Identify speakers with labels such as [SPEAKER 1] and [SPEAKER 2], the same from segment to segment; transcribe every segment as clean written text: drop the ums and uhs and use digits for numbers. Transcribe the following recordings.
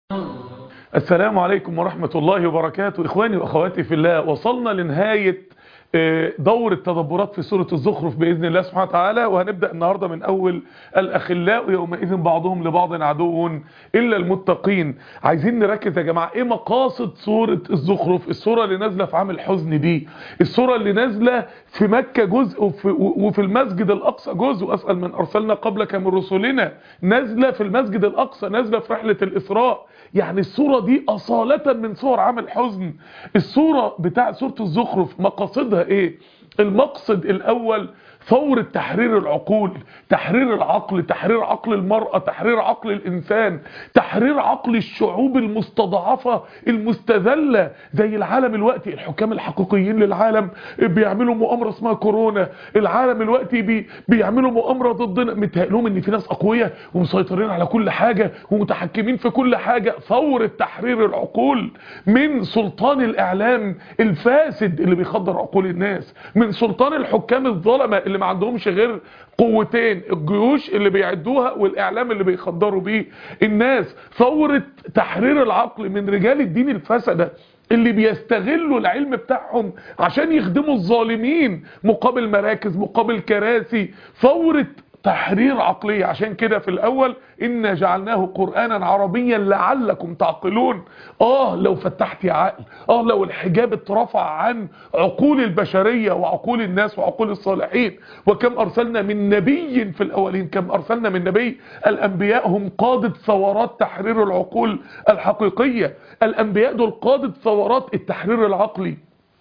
[SPEAKER 1] السلام عليكم ورحمة الله وبركاته. إخواني وأخواتي في الله، وصلنا لنهاية دور التدبرات في سورة الزخرف بإذن الله سبحانه وتعالى، وهنبدأ النهاردة من أول الأخلاء يومئذ بعضهم لبعض عدو إلا المتقين. عايزين نركز يا جماعة، إيه مقاصد سورة الزخرف؟ السورة اللي نازلة في عام الحزن دي، السورة اللي نازلة في مكة جزء وفي المسجد الأقصى جزء، وأسأل من أرسلنا قبلك من رسلنا، نازلة في المسجد الأقصى، نازلة في رحلة الإسراء. يعني السورة دي أصالة من سور عام الحزن. السورة بتاع سورة الزخرف مقاصدها ايه؟ المقصد الاول ثورة تحرير العقول، تحرير العقل، تحرير عقل المرأة، تحرير عقل الإنسان، تحرير عقل الشعوب المستضعفة المستذلة زي العالم الوقتي. الحكام الحقيقيين للعالم بيعملوا مؤامرة اسمها كورونا، العالم الوقتي بيعملوا مؤامرة ضدنا، متهيألهم ان في ناس أقوياء ومسيطرين على كل حاجة ومتحكمين في كل حاجة. ثورة تحرير العقول من سلطان الإعلام الفاسد اللي بيخدر عقول الناس، من سلطان الحكام الظلمة اللي ما عندهمش غير قوتين، الجيوش اللي بيعدوها والاعلام اللي بيخدروا بيه الناس. ثورة تحرير العقل من رجال الدين الفسدة اللي بيستغلوا العلم بتاعهم عشان يخدموا الظالمين مقابل مراكز، مقابل كراسي. ثورة تحرير عقلية. عشان كده في الاول إنا جعلناه قرآنا عربيا لعلكم تعقلون. لو فتحت يا عقل، لو الحجاب اترفع عن عقول البشرية وعقول الناس وعقول الصالحين. وكم أرسلنا من نبي في الأولين، كم أرسلنا من نبي. الأنبياء هم قادة ثورات تحرير العقول الحقيقية. الأنبياء دول قادة ثورات التحرير العقلي،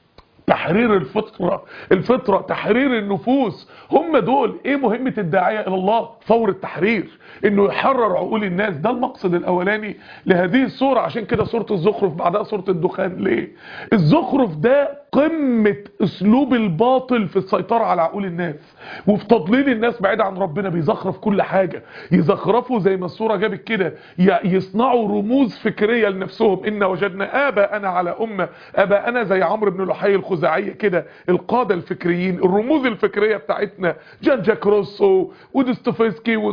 [SPEAKER 1] تحرير الفطرة، تحرير النفوس. هم دول. ايه مهمة الداعية الى الله؟ ثورة تحرير، انه يحرر عقول الناس. ده المقصد الاولاني لهذه السورة. عشان كده سورة الزخرف بعدها سورة الدخان. ليه؟ الزخرف ده قمة اسلوب الباطل في السيطرة على عقول الناس وفي تضليل الناس بعيد عن ربنا. بيزخرف كل حاجة، يزخرفوا زي ما السورة جابت كده، يصنعوا رموز فكرية لنفسهم. إن وجدنا آباءنا على أمة. آباءنا زي عمرو بن لحي الخزاعية كده، القادة الفكريين، الرموز الفكرية بتاعتنا، جان جاك روسو ودوستويفسكي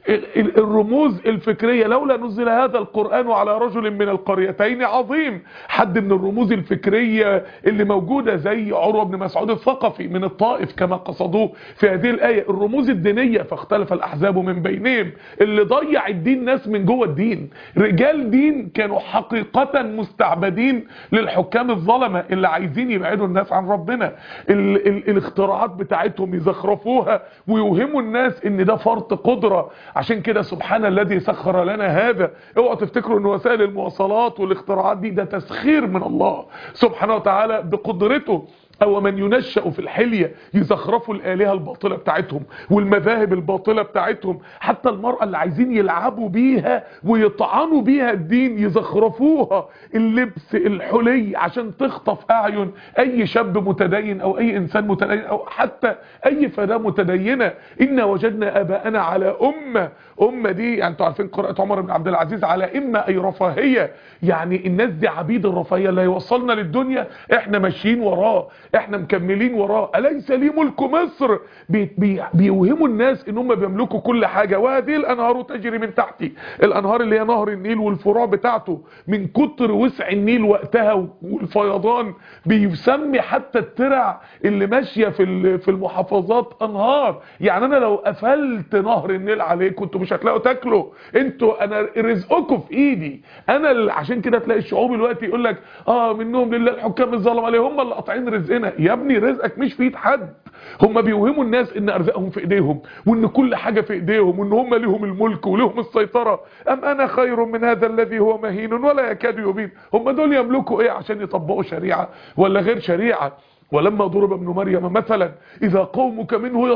[SPEAKER 1] الرموز الفكرية. لولا نزل هذا القرآن على رجل من القريتين عظيم. حد من الرموز الفكرية اللي موجودة زي عروة بن مسعود الثقفي من الطائف كما قصدوه في هذه الآية. الرموز الدينية، فاختلف الأحزاب من بينهم، اللي ضيع الدين ناس من جوه الدين، رجال دين كانوا حقيقة مستعبدين للحكام الظلمة اللي عايزين يبعدوا الناس عن ربنا. الاختراعات بتاعتهم يزخرفوها ويوهموا الناس ان ده فرط قدرة. عشان كده سبحان الذي سخر لنا هذا. اوعوا تفتكروا ان وسائل المواصلات والاختراعات دي ده تسخير من الله سبحانه وتعالى بقدرته. او من ينشأ في الحلية يزخرفوا الآلهة الباطلة بتاعتهم والمذاهب الباطلة بتاعتهم. حتى المرأة اللي عايزين يلعبوا بيها ويطعنوا بيها الدين يزخرفوها، اللبس، الحلي، عشان تخطف أعين أي شاب متدين أو أي إنسان متدين أو حتى أي فتاة متدينة. إنا وجدنا آباءنا على أمة دي يعني انتوا عارفين قراءة عمر بن عبد العزيز على إمة أي رفاهية. يعني الناس دي عبيد الرفاهية اللي يوصلنا للدنيا احنا ماشيين وراه، احنا مكملين وراه. أليس لي ملك مصر؟ بيوهموا الناس ان هم بيملكوا كل حاجة. وهذه الانهار تجري من تحتي. الانهار اللي هي نهر النيل والفروع بتاعته من كتر وسع النيل وقتها والفيضان بيسمي حتى الترع اللي ماشية في المحافظات انهار. يعني انا لو قفلت نهر النيل عليكم انتوا مش هتلاقوا تاكلوا، انا رزقكم في ايدي انا. عشان كده تلاقي الشعوب دلوقتي يقول لك منهم لله الحكام الظلم عليه، هم اللي قاطعين رزقنا. يا ابني رزقك مش في ايد حد. هم بيوهموا الناس ان ارزاقهم في ايديهم وان كل حاجة في ايديهم وان هم ليهم الملك وليهم السيطرة. ام انا خير من هذا الذي هو مهين ولا يكاد يبين. هم دول يملكوا ايه عشان يطبقوا شريعة ولا غير شريعة؟ ولما ضرب ابن مريم مثلا اذا قومك منه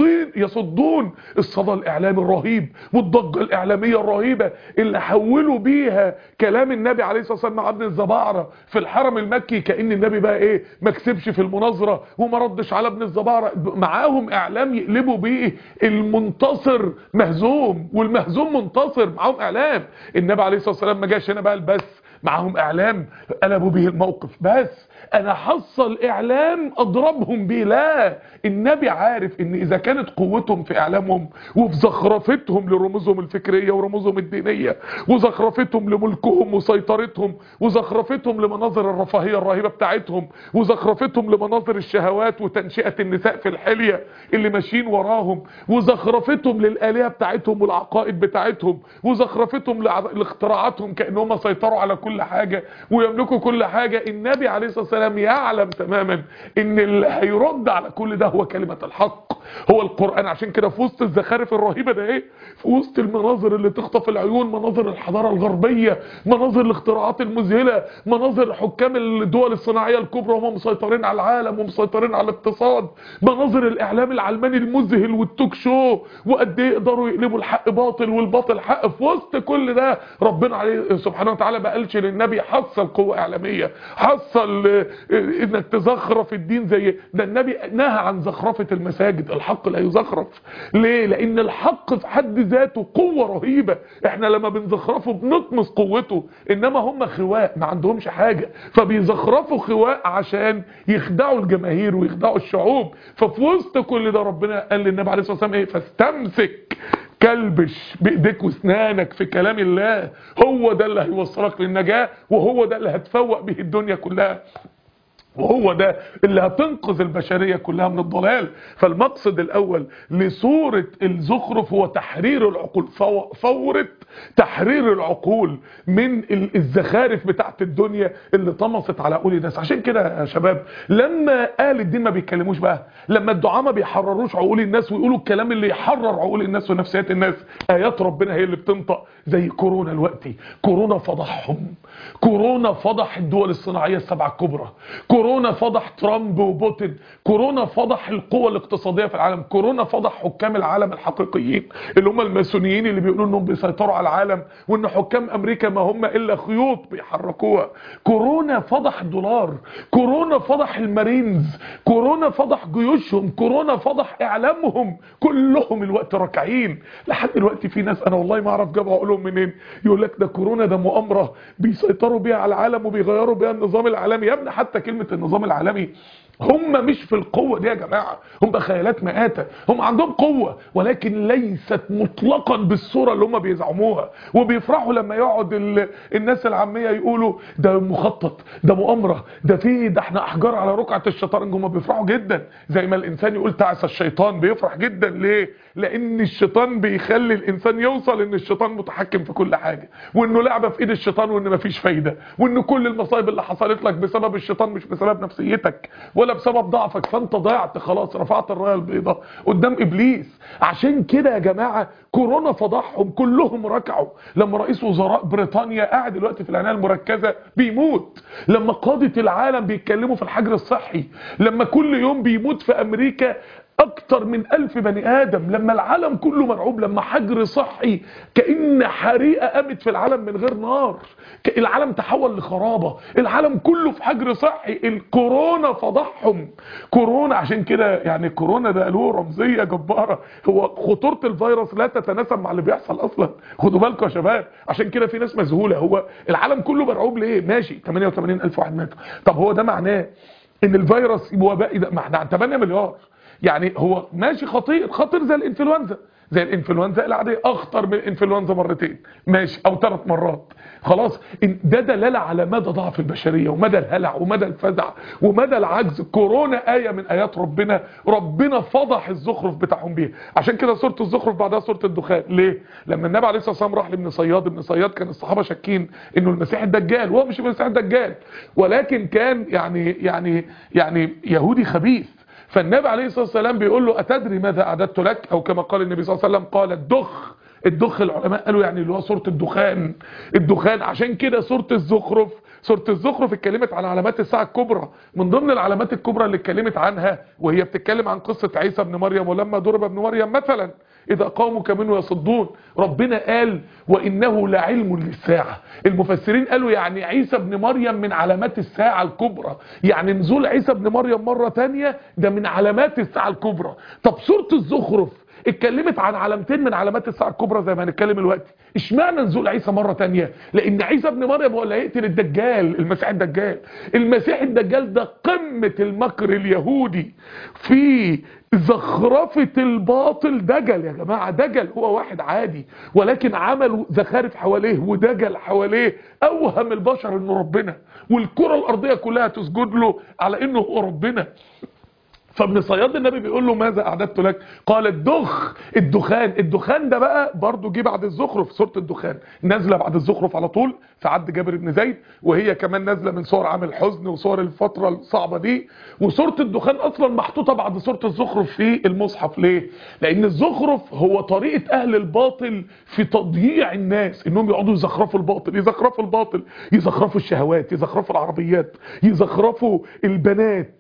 [SPEAKER 1] يصدون. الصدى الاعلامي الرهيب والضجه الاعلاميه الرهيبه اللي حولوا بيها كلام النبي عليه الصلاه والسلام مع ابن الزبعره في الحرم المكي، كأن النبي بقى ما كسبش في المناظره وما ردش على ابن الزبعره. معاهم اعلام يقلبوا بيه المنتصر مهزوم والمهزوم منتصر. معاهم اعلام. النبي عليه الصلاه والسلام ما جاش هنا بقى البث معاهم اعلام قلبوا به الموقف، بس انا حصل اعلام اضربهم بيه. لا، النبي عارف ان اذا كانت قوتهم في اعلامهم وفي زخرفتهم لرموزهم الفكرية ورموزهم الدينية وزخرفتهم لملكهم وسيطرتهم وزخرفتهم لمناظر الرفاهية الرهيبة بتاعتهم وزخرفتهم لمناظر الشهوات وتنشئة النساء في الحلية اللي ماشيين وراهم وزخرفتهم للآلهة بتاعتهم والعقائد بتاعتهم وزخرفتهم لاختراعاتهم كأنهم سيطروا على كل حاجة ويملكوا كل حاجة. النبي عليه الصلاة والسلام يعلم تماما ان اللي هيرد على كل ده هو كلمة الحق، هو القرآن. عشان كده في وسط الزخارف الرهيبة ده ايه، في وسط المناظر اللي تخطف العيون، مناظر الحضارة الغربية، مناظر الاختراعات المذهلة، مناظر حكام الدول الصناعية الكبرى وهم مسيطرين على العالم ومسيطرين على الاقتصاد، مناظر الاعلام العلماني المذهل والتوك شو وقد ايه يقدروا يقلبوا الحق باطل والباطل حق. في وسط كل ده ربنا عليه سبحانه وتعالى ما قالش للنبي حصل قوة اعلامية، حصل انك تزخرف الدين زي ده. النبي نهى عن زخرفة المساجد، الحق لا يزخرف. ليه؟ لان الحق في حد ذاته قوة رهيبة، احنا لما بنزخرفه بنطمس قوته، انما هم خواء ما عندهمش حاجة فبيزخرفوا خواء عشان يخدعوا الجماهير ويخدعوا الشعوب. ففي وسط كل ده ربنا قال للنبي عليه الصلاة والسلام ايه، فاستمسك كلبش بايديك واسنانك في كلام الله، هو ده اللي هيوصلك للنجاة وهو ده اللي هتفوق به الدنيا كلها وهو ده اللي هتنقذ البشرية كلها من الضلال. فالمقصد الاول لسورة الزخرف هو تحرير العقول، فورة تحرير العقول من الزخارف بتاعت الدنيا اللي طمست على عقول الناس. عشان كده يا شباب لما اهل الدين ما بيتكلموش بقى، لما الدعاء ما بيحرروش عقول الناس ويقولوا الكلام اللي يحرر عقول الناس ونفسيات الناس، ايات ربنا هي اللي بتنطق. زي كورونا الوقتي، كورونا فضحهم، كورونا فضح الدول الصناعية السبعة الكبرى، كورونا فضح ترامب وبوتين، كورونا فضح القوى الاقتصادية في العالم، كورونا فضح حكام العالم الحقيقيين اللي هم الماسونيين اللي بيقولوا انهم بيسيطروا على العالم وان حكام امريكا ما هم الا خيوط بيحركوها. كورونا فضح الدولار، كورونا فضح المارينز، كورونا فضح جيوشهم، كورونا فضح اعلامهم، كلهم الوقت راكعين. لحد دلوقتي في ناس انا والله ما اعرف جابوا عقولهم منين يقول لك ده كورونا ده مؤامرة بيسيطروا بيها على العالم وبيغيروا بيها النظام العالمي. يا ابني حتى كلمة النظام العالمي هم مش في القوة دي يا جماعة، هم خيالات مآتة، هم عندهم قوة ولكن ليست مطلقا بالصورة اللي هم بيزعموها. وبيفرحوا لما يقعد الناس العامية يقولوا ده مخطط، ده مؤامرة، ده احنا احجار على ركعة الشطرنج. هم بيفرحوا جدا زي ما الانسان يقول تعس الشيطان، بيفرح جدا. ليه؟ لان الشيطان بيخلي الانسان يوصل ان الشيطان متحكم في كل حاجة وانه لعبة في ايد الشيطان وان مفيش فايدة وان كل المصايب اللي حصلت لك بسبب الشيطان مش بسبب نفسيتك ولا بسبب ضعفك، فانت ضيعت خلاص، رفعت الرايه البيضاء قدام ابليس. عشان كده يا جماعه كورونا فضحهم، كلهم ركعوا. لما رئيس وزراء بريطانيا قاعد دلوقتي في العنايه المركزه بيموت، لما قاده العالم بيتكلموا في الحجر الصحي، لما كل يوم بيموت في امريكا اكتر من 1000 بني ادم، لما العالم كله مرعوب، لما حجر صحي كأن حريقة قامت في العالم من غير نار، العالم تحول لخرابة، العالم كله في حجر صحي. الكورونا فضحهم، كورونا. عشان كده يعني كورونا ده له رمزية جبارة، هو خطورة الفيروس لا تتناسب مع اللي بيحصل اصلا، خدوا بالكم يا شباب. عشان كده في ناس مذهولة، هو العالم كله مرعوب ليه؟ ماشي 88,000 واحد ماتوا، طب هو ده معناه ان الفيروس وبائي ده؟ ما احنا عن 8 مليار، يعني هو ماشي خطير زي الانفلونزا، زي الانفلونزا العاديه، اخطر من الانفلونزا مرتين ماشي او 3 مرات. خلاص ده دلاله على مدى ضعف البشريه ومدى الهلع ومدى الفزع ومدى العجز. كورونا ايه من ايات ربنا، ربنا فضح الزخرف بتاعهم بيها. عشان كده سوره الزخرف بعدها سوره الدخان. ليه؟ لما النبي عليه الصلاه والسلام راح لابن صياد، ابن صياد كان الصحابه شاكين انه المسيح الدجال، وهو مش المسيح الدجال ولكن كان يعني يهودي خبيث. فالنبي عليه الصلاة والسلام بيقول له أتدري ماذا أعددت لك؟ أو كما قال النبي صلى الله عليه وسلم قال الدخ. الدخ العلماء قالوا يعني اللي هو سورة الدخان. عشان كده سورة الزخرف اتكلمت عن علامات الساعة الكبرى. من ضمن العلامات الكبرى اللي اتكلمت عنها وهي بتتكلم عن قصة عيسى ابن مريم، ولما ضرب ابن مريم مثلا إذا قومك منه يصدون، ربنا قال وإنه لعلم للساعة. المفسرين قالوا يعني عيسى ابن مريم من علامات الساعة الكبرى، يعني نزول عيسى ابن مريم مرة تانية ده من علامات الساعة الكبرى. طب سورة الزخرف اتكلمت عن علامتين من علامات الساعه الكبرى زي ما هنتكلم دلوقتي. اشمعنى نزول عيسى مره تانية؟ لان عيسى ابن مريم هو اللي هيقتل الدجال، المسيح الدجال. المسيح الدجال ده قمه المكر اليهودي في زخرفة الباطل. دجل يا جماعة، دجل هو واحد عادي ولكن عملوا زخارف حواليه ودجل حواليه، اوهم البشر انه ربنا، والكرة الارضية كلها تسجد له على انه هو ربنا. فابن صياد النبي بيقول له ماذا اعددت لك؟ قال الدخان. الدخان ده بقى برضو جه بعد الزخرف. سوره الدخان نازله بعد الزخرف على طول في عهد جابر بن زيد، وهي كمان نازله من سور عام الحزن وسور الفتره الصعبه دي. وسوره الدخان اصلا محطوطه بعد سوره الزخرف في المصحف. ليه؟ لان الزخرف هو طريقه اهل الباطل في تضييع الناس، انهم يقعدوا يزخرفوا الباطل، يزخرفوا الباطل، يزخرفوا الشهوات، يزخرفوا العربيات، يزخرفوا البنات،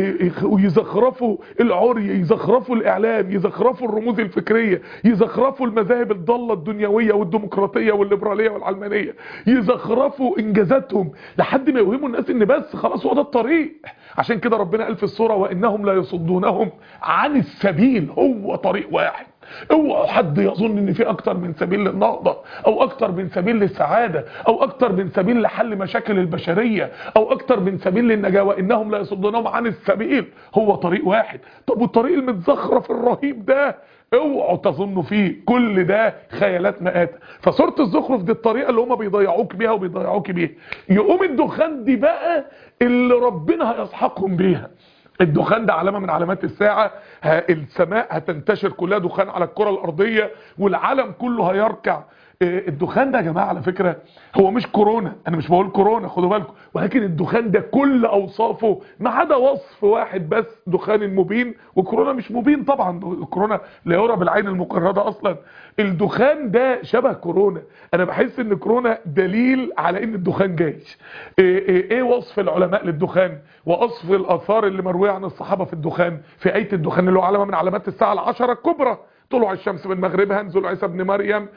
[SPEAKER 1] ويزخرفوا العري، يزخرفوا الاعلام، يزخرفوا الرموز الفكريه، يزخرفوا المذاهب الضاله الدنيويه والديمقراطيه والليبراليه والعلمانيه، يزخرفوا انجازاتهم لحد ما يوهموا الناس ان بس خلاص هو ده الطريق. عشان كده ربنا قال في السوره وانهم لا يصدونهم عن السبيل، هو طريق واحد. اوعوا حد يظن ان في اكتر من سبيل للنهضه، او اكتر من سبيل للسعاده، او اكتر من سبيل لحل مشاكل البشريه، او اكتر من سبيل للنجاه. وانهم لا يصدونهم عن السبيل، هو طريق واحد. طب والطريق المتزخرف الرهيب ده اوعوا تظنوا فيه، كل ده خيالات مآتة. فسوره الزخرف دي الطريقه اللي هم بيضيعوك بيها وبيضيعوك بيها. يقوم الدخان دي بقى اللي ربنا هيسحقهم بيها. الدخان ده علامة من علامات الساعة. السماء هتنتشر كلها دخان على الكرة الأرضية والعالم كله هيركع. الدخان ده يا جماعة على فكرة هو مش كورونا، أنا مش بقول كورونا خدوا بالكم، ولكن الدخان ده كل أوصافه ما عدا وصف واحد بس، دخان المبين. وكورونا مش مبين طبعا، كورونا لا يرى بالعين المقرده أصلا. الدخان ده شبه كورونا. أنا بحس إن كورونا دليل على إن الدخان جاي. إيه وصف العلماء للدخان ووصف الآثار اللي مروية عن الصحابة في الدخان؟ في آية الدخان اللي هو علامة من علامات الساعة العشرة الكبرى، طلوع الشمس من مغربها، نزول عيسى ابن مريم،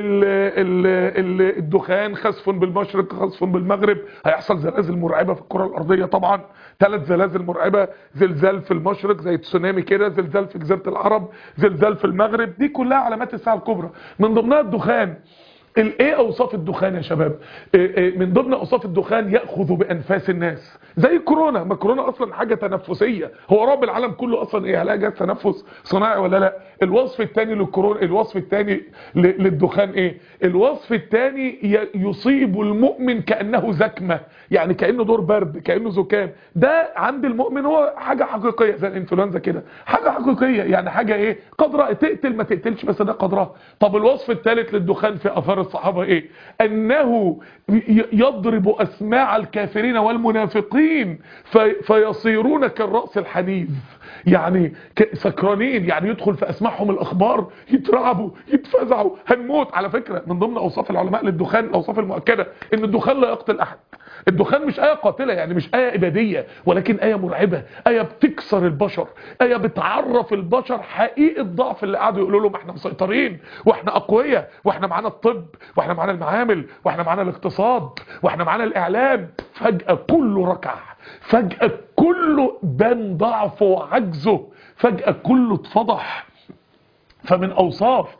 [SPEAKER 1] الدخان، خسف بالمشرق خسف بالمغرب، هيحصل زلازل مرعبة في الكرة الأرضية طبعا، 3 زلازل مرعبة، زلزال في المشرق زي تسونامي كده، زلزال في جزيرة العرب، زلزال في المغرب. دي كلها علامات الساعة الكبرى، من ضمنها الدخان. ايه اوصاف الدخان يا شباب؟ من ضمن اوصاف الدخان ياخذ بانفاس الناس زي كورونا. ما كورونا اصلا حاجه تنفسيه، هو رب العالم كله اصلا ايه؟ هلاقي جهاز تنفس صناعي ولا لا؟ الوصف الثاني للكورونا، الوصف الثاني للدخان ايه؟ الوصف الثاني يصيب المؤمن كانه زكمه، يعني كانه دور برد، كانه زكام. ده عند المؤمن هو حاجه حقيقيه زي الانفلونزا كده، حاجه حقيقيه، يعني حاجه ايه؟ قدرها تقتل ما تقتلش بس ده قدرها. طب الوصف الثالث للدخان في اثار الصحابه ايه؟ انه يضرب اسماع الكافرين والمنافقين فيصيرون كالراس الحنيذ، يعني سكرانين، يعني يدخل في اسماعهم الاخبار يترعبوا يتفزعوا، هنموت. على فكره من ضمن اوصاف العلماء للدخان، الاوصاف المؤكده، ان الدخان لا يقتل احد. الدخان مش آية قاتلة، يعني مش آية إبادية، ولكن آية مرعبة، آية بتكسر البشر، آية بتعرف البشر حقيقة ضعف اللي قعدوا يقولوا لهم احنا مسيطرين واحنا أقوياء واحنا معانا الطب واحنا معانا المعامل واحنا معانا الاقتصاد واحنا معانا الإعلام. فجأة كله ركع، فجأة كله بان ضعفه وعجزه، فجأة كله اتفضح. فمن اوصاف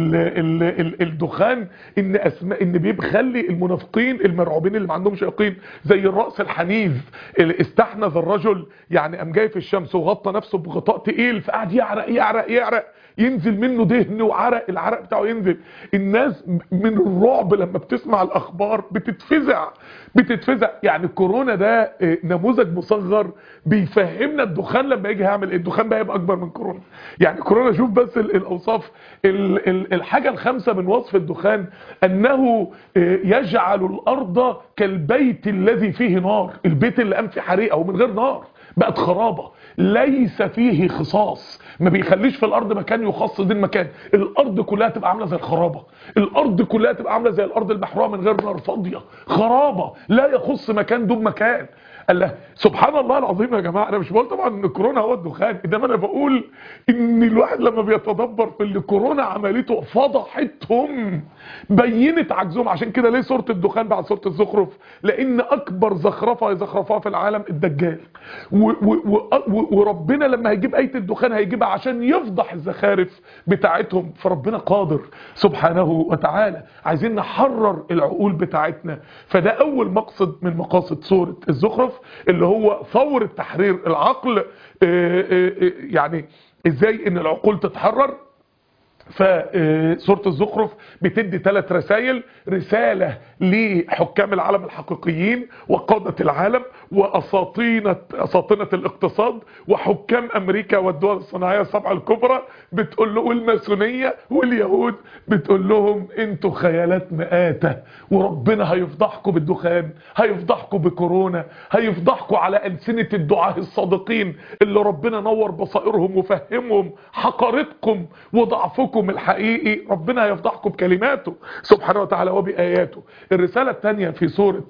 [SPEAKER 1] الدخان ان بيخلي المنافقين المرعوبين اللي ما عندهمش يقين زي الراس الحنيذ. استحنذ الرجل، يعني قام جاي في الشمس وغطى نفسه بغطاء تقيل، فقعد يعرق يعرق يعرق، ينزل منه دهن وعرق، العرق بتاعه ينزل. الناس من الرعب لما بتسمع الاخبار بتتفزع. يعني كورونا ده نموذج مصغر بيفهمنا الدخان لما يجي هيعمل ايه. الدخان بقى يبقى اكبر من كورونا. يعني كورونا شوف بس الاوصاف. الحاجه الخامسه من وصف الدخان انه يجعل الارض كالبيت الذي فيه نار. البيت اللي قام فيه حريقه ومن غير نار بقت خرابه، ليس فيه خصاص، ما بيخليش في الارض مكان يخص دين مكان. الارض كلها تبقى عامله زي الخرابه، الارض كلها تبقى عامله زي الارض المحروقه من غير نار، فاضيه خرابه، لا يخص مكان دون مكان. قال له سبحان الله العظيم يا جماعه، انا مش بقول طبعا ان كورونا هو الدخان، انما انا بقول ان الواحد لما بيتدبر في اللي كورونا عملته فضحتهم، بينت عجزهم. عشان كده ليه سوره الدخان بعد سوره الزخرف؟ لان اكبر زخرفه يزخرفوها في العالم الدجال، وربنا لما هيجيب ايه الدخان هيجيبها عشان يفضح الزخارف بتاعتهم. فربنا قادر سبحانه وتعالى. عايزين نحرر العقول بتاعتنا. فده اول مقصد من مقاصد سورة الزخرف، اللي هو ثورة تحرير العقل. يعني ازاي ان العقول تتحرر؟ فسورة الزخرف بتدي 3 رسائل. رسالة لحكام العالم الحقيقيين وقادة العالم وأساطينة الاقتصاد وحكام أمريكا والدول الصناعية ال7 الكبرى، بتقول له والماسونية واليهود، بتقول لهم انتوا خيالات مآتة، وربنا هيفضحكم بالدخان، هيفضحكم بكورونا، هيفضحكم على ألسنة الدعاة الصادقين اللي ربنا نور بصائرهم وفهمهم حقارتكم وضعفكم الحقيقي. ربنا هيفضحكم بكلماته سبحانه وتعالى وبآياته. الرسالة الثانية في سورة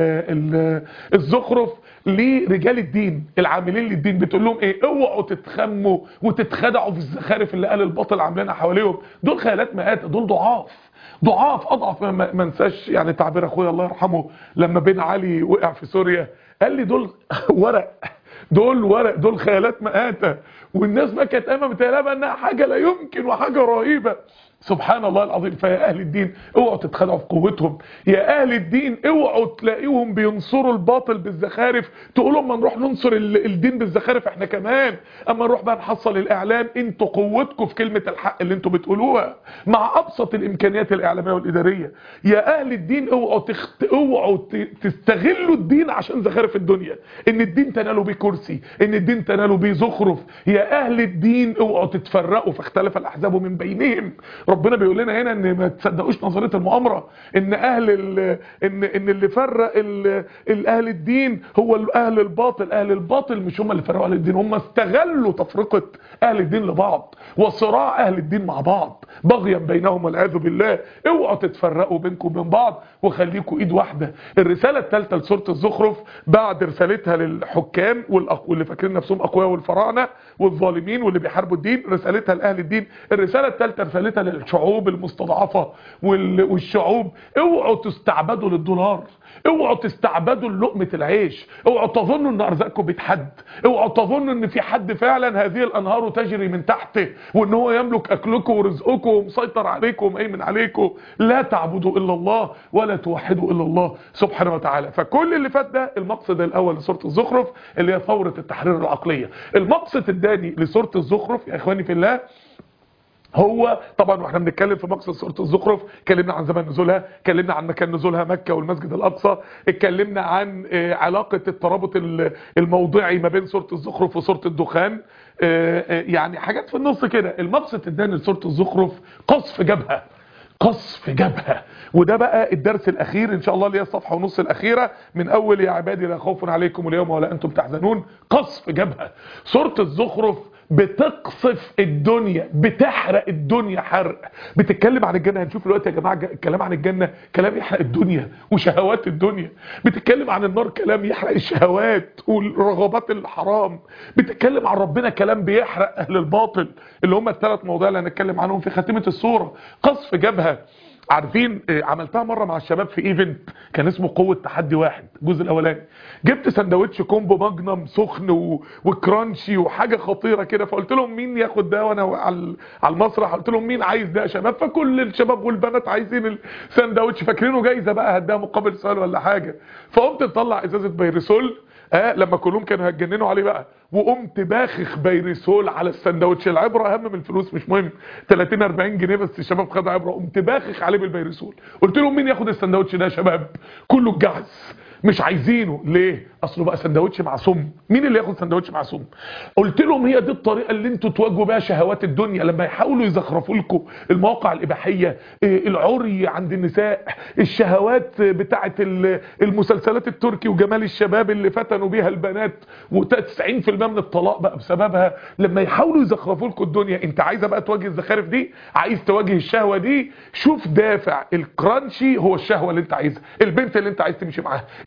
[SPEAKER 1] الزخرف لرجال الدين العاملين للدين، بتقول لهم ايه؟ اوعوا تتخموا وتتخدعوا في الزخارف اللي قال الباطل عاملينها حواليهم. دول خيالات مآتة، دول ضعاف اضعف. ما انساش يعني تعبير اخويا الله يرحمه لما بن علي وقع في سوريا، قال لي دول ورق، دول خيالات مآتة. والناس بقى كانت قايمه متهيألها بانها حاجه لا يمكن وحاجه رهيبه. سبحان الله العظيم. فيا اهل الدين اوعوا تتخدعوا في قوتهم، يا اهل الدين اوعوا تلاقيهم بينصروا الباطل بالزخارف تقولوا اما نروح ننصر الدين بالزخارف احنا كمان، اما نروح بقى نحصل الاعلام. انتوا قوتكم في كلمه الحق اللي انتوا بتقولوها مع ابسط الامكانيات الاعلاميه والاداريه. يا اهل الدين اوعوا تستغلوا الدين عشان زخارف الدنيا، ان الدين تنالوا بيه كرسي، ان الدين تنالوا بيه زخرف. يا اهل الدين اوعوا تتفرقوا فاختلف الاحزاب من بينهم. ربنا بيقول لنا هنا ان ما تصدقوش نظريه المؤامره، ان ان اللي فرق اهل الدين هو اهل الباطل. اهل الباطل مش هم اللي فرقوا اهل الدين، هم استغلوا تفرقه اهل الدين لبعض وصراع اهل الدين مع بعض بغيا بينهم والعياذ بالله. اوعوا تتفرقوا بينكم وبين بعض وخليكم ايد واحده. الرساله الثالثه لسوره الزخرف بعد رسالتها للحكام واللي فاكرين نفسهم اقوياء والفراعنه والظالمين واللي بيحاربوا الدين، رسالتها لاهل الدين. الرساله الثالثه رسالتها للشعوب المستضعفه والشعوب. اوعوا تستعبدوا للدولار، اوعوا تستعبدوا لقمه العيش، اوعوا تظنوا ان ارزاقكم بتحد، اوعوا تظنوا ان في حد فعلا هذه الانهار تجري من تحته وان هو يملك اكلكم ورزقكم ومسيطر عليكم ومأمن عليكم. لا تعبدوا الا الله ولا توحدوا الا الله سبحانه وتعالى. فكل اللي فات ده المقصد الاول لسوره الزخرف اللي هي ثوره التحرير العقليه. المقصد الثاني لسوره الزخرف يا اخواني في الله هو طبعا واحنا بنتكلم في مقصد سوره الزخرف اتكلمنا عن زمان نزولها، اتكلمنا عن مكان نزولها مكه والمسجد الاقصى، اتكلمنا عن علاقه الترابط الموضعي ما بين سوره الزخرف وسوره الدخان، يعني حاجات في النص كده. المقصد الثاني لسوره الزخرف قصف جبهه. وده بقى الدرس الاخير ان شاء الله اللي هي الصفحه ونص الاخيره من اول يا عبادي لا خوف عليكم اليوم ولا انتم تحزنون. قصف جبهه. سوره الزخرف بتقصف الدنيا، بتحرق الدنيا حرق. بتتكلم عن الجنه، هنشوف دلوقتي يا جماعه الكلام عن الجنه كلام يحرق الدنيا وشهوات الدنيا. بتتكلم عن النار كلام يحرق الشهوات والرغبات الحرام. بتتكلم عن ربنا كلام بيحرق اهل الباطل اللي هم ال3 مواضيع اللي هنتكلم عنهم في خاتمه السوره. قصف جبهه. عارفين عملتها مره مع الشباب في ايفنت كان اسمه قوه تحدي 1 الجزء الاولاني. جبت سندوتش كومبو ماجنم سخن وكرانشي وحاجه خطيره كده، فقلت لهم مين ياخد ده وانا على المسرح، قلت لهم مين عايز ده يا شباب؟ فكل الشباب والبنات عايزين السندوتش، فاكرينه جايزه بقى هديها مقابل سؤال ولا حاجه. فقمت مطلع ازازه بيرسول لما كلهم كانوا هتجننوا عليه بقى، وقمت باخخ بيرسول على السندوتش. العبره اهم من الفلوس، مش مهم 30 40 جنيه بس الشباب خدوا عبره. قمت باخخ عليه بالبيرسول، قلت لهم مين ياخد السندوتش ده يا شباب؟ كله اتجعز مش عايزينه. ليه؟ اصله بقى سندوتش معصوم. مين اللي ياخد سندوتش معصوم؟ قلت لهم هي دي الطريقه اللي انتوا تواجهوا بيها شهوات الدنيا لما يحاولوا يزخرفوا لكم المواقع الاباحيه، العري عند النساء، الشهوات بتاعه المسلسلات التركي وجمال الشباب اللي فتنوا بيها البنات و90% من الطلاق بقى بسببها. لما يحاولوا يزخرفوا لكم الدنيا، انت عايزه بقى تواجه الزخارف دي، عايز تواجه الشهوه دي، شوف دافع الكرانشي هو الشهوه اللي انت عايزها، البنت اللي انت عايز تمشي معاها،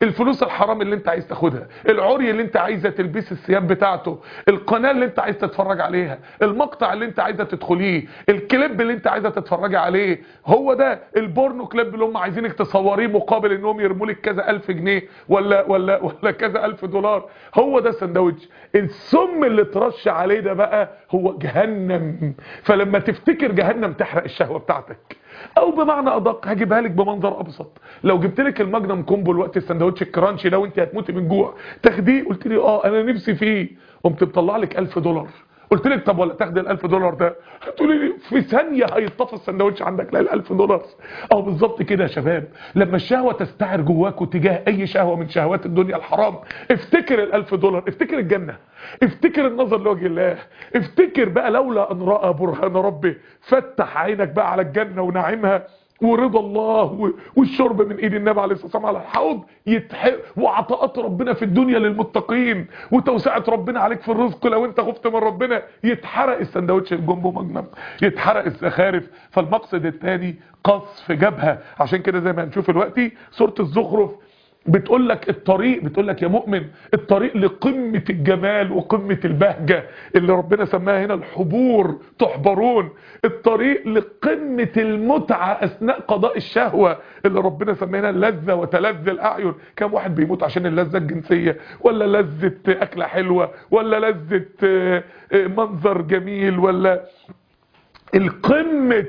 [SPEAKER 1] الفلوس الحرام اللي انت عايز تاخدها، العري اللي انت عايزه تلبس الثياب بتاعته، القناه اللي انت عايز تتفرج عليها، المقطع اللي انت عايزه تدخليه، الكليب اللي انت عايزه تتفرجي عليه، هو ده البورنو كليب اللي هم عايزينك تصوريه مقابل انهم يرموا لك كذا الف جنيه ولا كذا الف دولار. هو ده السندوتش. السم اللي ترش عليه ده بقى هو جهنم. فلما تفتكر جهنم تحرق الشهوه بتاعتك. او بمعنى ادق هجيبها لك بمنظر ابسط، لو جبت لك الماجنم كومبو الوقت السندوتش الكرانشي لو انت هتموتي من جوع تاخديه، قلت لي انا نفسي فيه، قمت مطلع لك $1000، قلت لك طب ولا تاخد $1000 ده؟ هتقولي لي في ثانيه هيطفي السندوتش عندك. لا $1000 بالظبط كده يا شباب. لما الشهوه تستعر جواك وتجاه اي شهوه من شهوات الدنيا الحرام، افتكر $1000، افتكر الجنه، افتكر النظر لوجه الله، افتكر بقى لولا ان راى برهان ربه، فتح عينك بقى على الجنه ونعيمها ورضا الله والشرب من ايد النبي عليه الصلاه والسلام على الحوض وعطاءات ربنا في الدنيا للمتقين وتوسعه ربنا عليك في الرزق لو انت خفت من ربنا. يتحرق السندوتش الجنبو مجنم، يتحرق الزخارف. فالمقصد الثاني قصف جبهه. عشان كده زي ما هنشوف دلوقتي سوره الزخرف بتقول لك الطريق، بتقول لك يا مؤمن الطريق لقمة الجمال وقمة البهجة اللي ربنا سماها هنا الحبور، تحبرون. الطريق لقمة المتعة اثناء قضاء الشهوة اللي ربنا سماها هنا اللذة وتلذ الاعين. كم واحد بيموت عشان اللذة الجنسية، ولا لذة اكلة حلوة، ولا لذة منظر جميل، ولا القمة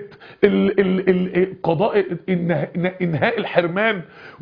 [SPEAKER 1] قضاء انهاء الحرمان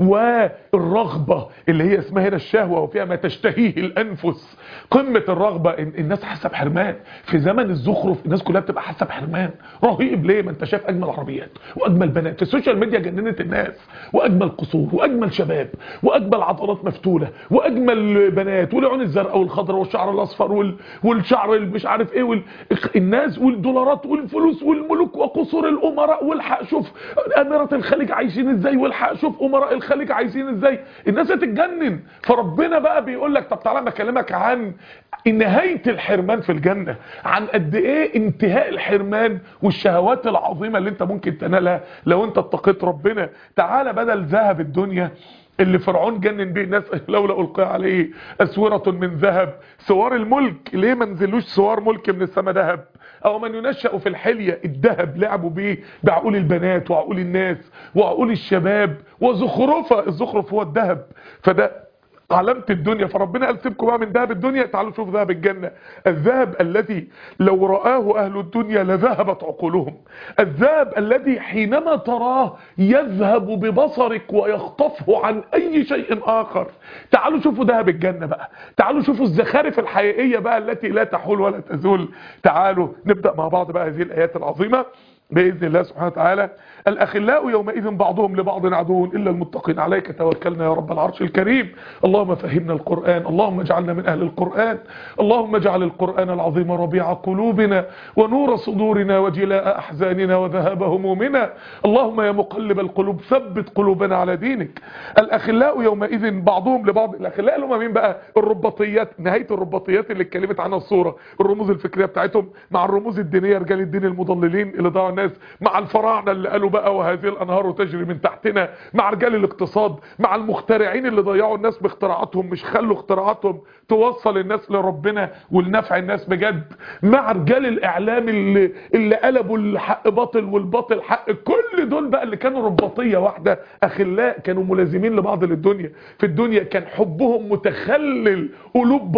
[SPEAKER 1] والرغبة اللي هي اسمها هنا الشهوة وفيها ما تشتهيه الانفس. قمة الرغبة. الناس حاسة بحرمان في زمن الزخرف، الناس كلها بتبقى حاسة بحرمان رهيب. ليه؟ ما انت شايف اجمل عربيات واجمل بنات، السوشيال ميديا جننت الناس، واجمل قصور واجمل شباب واجمل عضلات مفتولة واجمل بنات والعيون الزرقاء والخضراء والشعر الاصفر والشعر مش عارف ايه الناس والدولارات والفلوس والملوك وقصور الامراء. والحق شوف اميرة الخليج عايشين ازاي، والحق شوف امراء الخليج عايشين ازاي. الناس هتتجنن. فربنا بقى بيقول لك طب تعالى بكلمك عن نهاية الحرمان في الجنة، عن قد ايه انتهاء الحرمان والشهوات العظيمة اللي انت ممكن تنالها لو انت اتقيت ربنا. تعالى بدل ذهب الدنيا اللي فرعون جنن بيه الناس، لولا ألقي عليه أسورة من ذهب. سوار الملك ليه ما نزلوش سوار ملك من السماء ذهب؟ او من ينشأ في الحلية الذهب لعبوا بيه بعقول البنات وعقول الناس وعقول الشباب وزخرفة. الزخرف هو الذهب، فده علامة الدنيا. فربنا قال سيبكم بقى من ذهب الدنيا، تعالوا شوف ذهب الجنة. الذهب الذي لو رآه أهل الدنيا لذهبت عقولهم. الذهب الذي حينما تراه يذهب ببصرك ويخطفه عن أي شيء آخر. تعالوا شوفوا ذهب الجنة بقى، تعالوا شوفوا الزخارف الحقيقية بقى التي لا تحول ولا تزول. تعالوا نبدأ مع بعض بقى هذه الآيات العظيمة بإذن الله سبحانه وتعالى. الأخلاء يومئذ بعضهم لبعض عدو إلا المتقين. عليك توكلنا يا رب العرش الكريم. اللهم فهمنا القرآن، اللهم اجعلنا من أهل القرآن، اللهم اجعل القرآن العظيم ربيع قلوبنا ونور صدورنا وجلاء أحزاننا وذهاب همومنا. اللهم يا مقلب القلوب ثبت قلوبنا على دينك. الأخلاء يومئذ بعضهم لبعض. الأخلاء اللي هم مين بقى؟ الرباطيات. نهاية الرباطيات اللي اتكلمت عنها الصورة، الرموز الفكرية بتاعتهم مع الرموز الدينية، رجال الدين المضللين اللي ضاعوا الناس، مع الفراعنة اللي قالوا بقى وهذه الانهار تجري من تحتنا، مع رجال الاقتصاد، مع المخترعين اللي ضيعوا الناس باختراعاتهم مش خلوا اختراعاتهم توصل الناس لربنا ولنفع الناس بجد، مع رجال الاعلام اللي قلبوا الحق باطل والباطل حق. كل دول بقى اللي كانوا رباطية واحدة، اخلاء كانوا ملازمين لبعض للدنيا. في الدنيا كان حبهم متخلل قلوب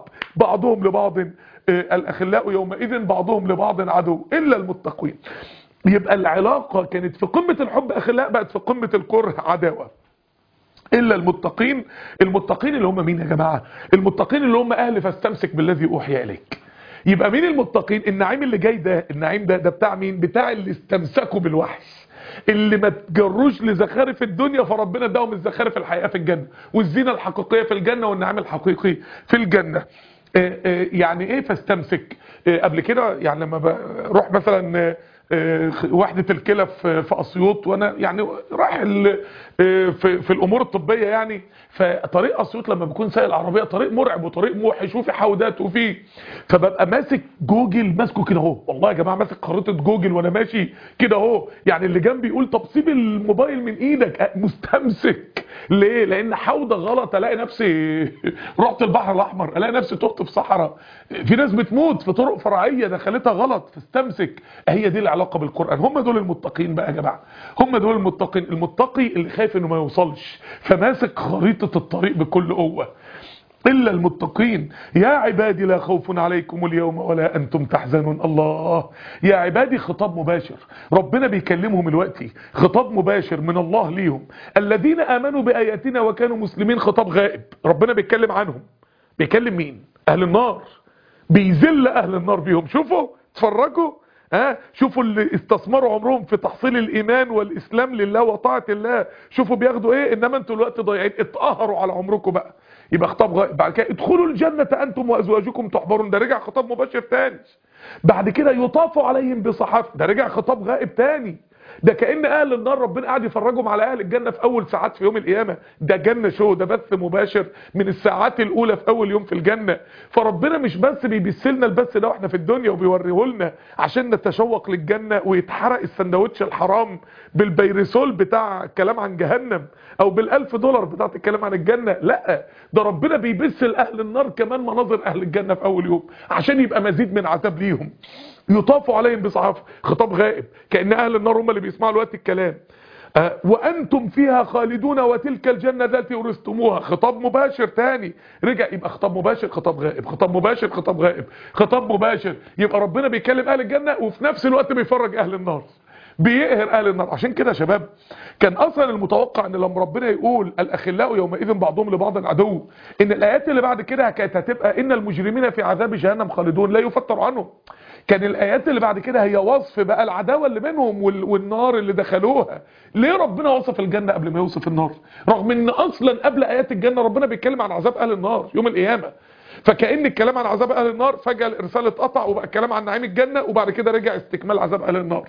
[SPEAKER 1] بعضهم لبعض. الأخلاء يومئذ بعضهم لبعض عدو إلا المتقين. يبقى العلاقة كانت في قمة الحب أخلاء، بقت في قمة الكره عداوة. إلا المتقين. المتقين اللي هم مين يا جماعة؟ المتقين اللي هم أهل فاستمسك بالذي أوحي إليك. يبقى مين المتقين؟ النعيم اللي جاي ده، النعيم ده بتاع مين؟ بتاع اللي استمسكوا بالوحي، اللي ما تجروش لزخارف الدنيا. فربنا اداهم الزخارف الحقيقية في الجنة والزينة الحقيقية في الجنة والنعيم الحقيقي في الجنة. يعني ايه فاستمسك؟ قبل كده يعني لما بروح مثلا وحدة الكلى في اسيوط، وانا يعني رايح في الامور الطبية يعني، فطريق اسيوط لما بكون سايق العربية طريق مرعب وطريق موحش وفي حودات وفيه، فببقى ماسك جوجل، ماسكه كده اهو، والله يا جماعة ماسك خريطة جوجل وانا ماشي كده اهو. يعني اللي جنبي يقول طب سيب الموبايل من ايدك، مستمسك ليه؟ لان حوضه غلط الاقي نفسي رحت البحر الاحمر، الاقي نفسي تهت في صحراء، في ناس بتموت في طرق فرعيه دخلتها غلط فاستمسك. هي دي العلاقه بالقران. هم دول المتقين بقى يا جماعه، هم دول المتقين. المتقي اللي خايف انه ما يوصلش فماسك خريطه الطريق بكل قوه. إلا المتقين. يا عبادي لا خوف عليكم اليوم ولا أنتم تحزنون. الله، يا عبادي خطاب مباشر، ربنا بيكلمهم دلوقتي، خطاب مباشر من الله ليهم. الذين آمنوا بآياتنا وكانوا مسلمين، خطاب غائب، ربنا بيتكلم عنهم. بيكلم مين؟ أهل النار، بيذل أهل النار بيهم. شوفوا، اتفرجوا، شوفوا اللي استثمروا عمرهم في تحصيل الإيمان والإسلام لله وطاعة الله، شوفوا بياخدوا إيه. إنما أنتوا الوقت ضايعين، اتقهروا على عمركم بقى. يبقى خطاب غائب. بعد كده ادخلوا الجنة أنتم وأزواجكم تحبرون، ده رجع خطاب مباشر تاني. بعد كده يطاف عليهم بصحاف، ده رجع خطاب غائب تاني. ده كأن أهل النار ربنا قاعد يفرجهم على أهل الجنة في أول ساعات في يوم القيامة. ده جنة شو، ده بث مباشر من الساعات الأولى في أول يوم في الجنة. فربنا مش بس بيبثلنا البث ده واحنا في الدنيا وبيوريه لنا عشان نتشوق للجنة ويتحرق السندوتش الحرام بالبيرسول بتاع الكلام عن جهنم أو $1000 بتاعت الكلام عن الجنة. لا، ده ربنا بيبث لأهل النار كمان مناظر أهل الجنة في أول يوم عشان يبقى مزيد من عذاب ليهم. يطافوا عليهم بصحاف، خطاب غائب، كأن أهل النار هم اللي بيسمعوا الوقت الكلام. وأنتم فيها خالدون وتلك الجنة التي ورثتموها، خطاب مباشر تاني رجع. يبقى خطاب مباشر، خطاب غائب، خطاب مباشر، خطاب غائب، خطاب مباشر. يبقى ربنا بيكلم أهل الجنة وفي نفس الوقت بيفرج أهل النار، بيقهر أهل النار. عشان كده يا شباب كان أصلا المتوقع ان لما ربنا يقول الأخلاء يومئذ بعضهم لبعض عدو، ان الآيات اللي بعد كده كانت هتبقى إن المجرمين في عذاب جهنم خالدون لا يفتر عنهم. كان الآيات اللي بعد كده هي وصف بقى العداوة اللي بينهم والنار اللي دخلوها. ليه ربنا وصف الجنة قبل ما يوصف النار؟ رغم ان اصلا قبل آيات الجنة ربنا بيتكلم عن عذاب أهل النار يوم القيامة. فكأن الكلام عن عذاب أهل النار فجأة الإرسال اتقطع وبقى الكلام عن نعيم الجنة، وبعد كده رجع استكمال عذاب أهل النار.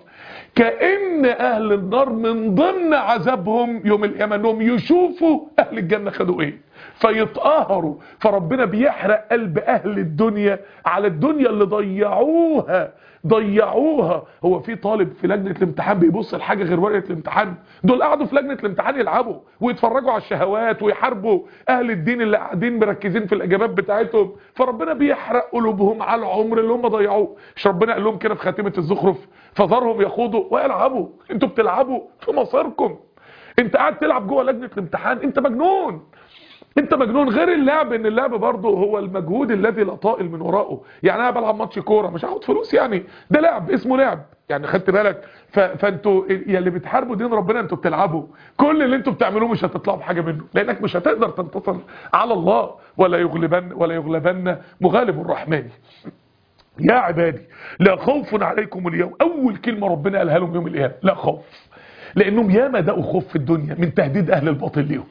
[SPEAKER 1] كأن أهل النار من ضمن عذابهم يوم القيامة انهم يشوفوا أهل الجنة خدوا ايه فيتقهروا. فربنا بيحرق قلب أهل الدنيا على الدنيا اللي ضيعوها. هو في طالب في لجنة الامتحان بيبص لحاجة غير ورقة الامتحان؟ دول قعدوا في لجنة الامتحان يلعبوا ويتفرجوا على الشهوات ويحاربوا أهل الدين اللي قاعدين مركزين في الإجابات بتاعتهم. فربنا بيحرق قلوبهم على العمر اللي هم ضيعوه. مش ربنا قال لهم كده في خاتمة الزخرف فذرهم يخوضوا ويلعبوا؟ انتوا بتلعبوا في مصيركم. انت قاعد تلعب جوه لجنة الامتحان، انت مجنون، انت مجنون. غير اللعب، ان اللعب برضه هو المجهود الذي لا طائل من وراءه. يعني انا بلعب ماتش كوره مش هاخد فلوس، يعني ده لعب اسمه لعب، يعني خدت بالك. فانتوا يا اللي بتحاربوا دين ربنا انتوا بتلعبوا. كل اللي انتوا بتعملوه مش هتطلعوا بحاجه منه، لانك مش هتقدر تنتصر على الله. ولا يغلبن مغالب الرحمن. يا عبادي لا خوف عليكم اليوم. اول كلمه ربنا قالها لهم يوم القيامه لا خوف، لانهم ياما دقوا خوف في الدنيا من تهديد اهل الباطل ليهم.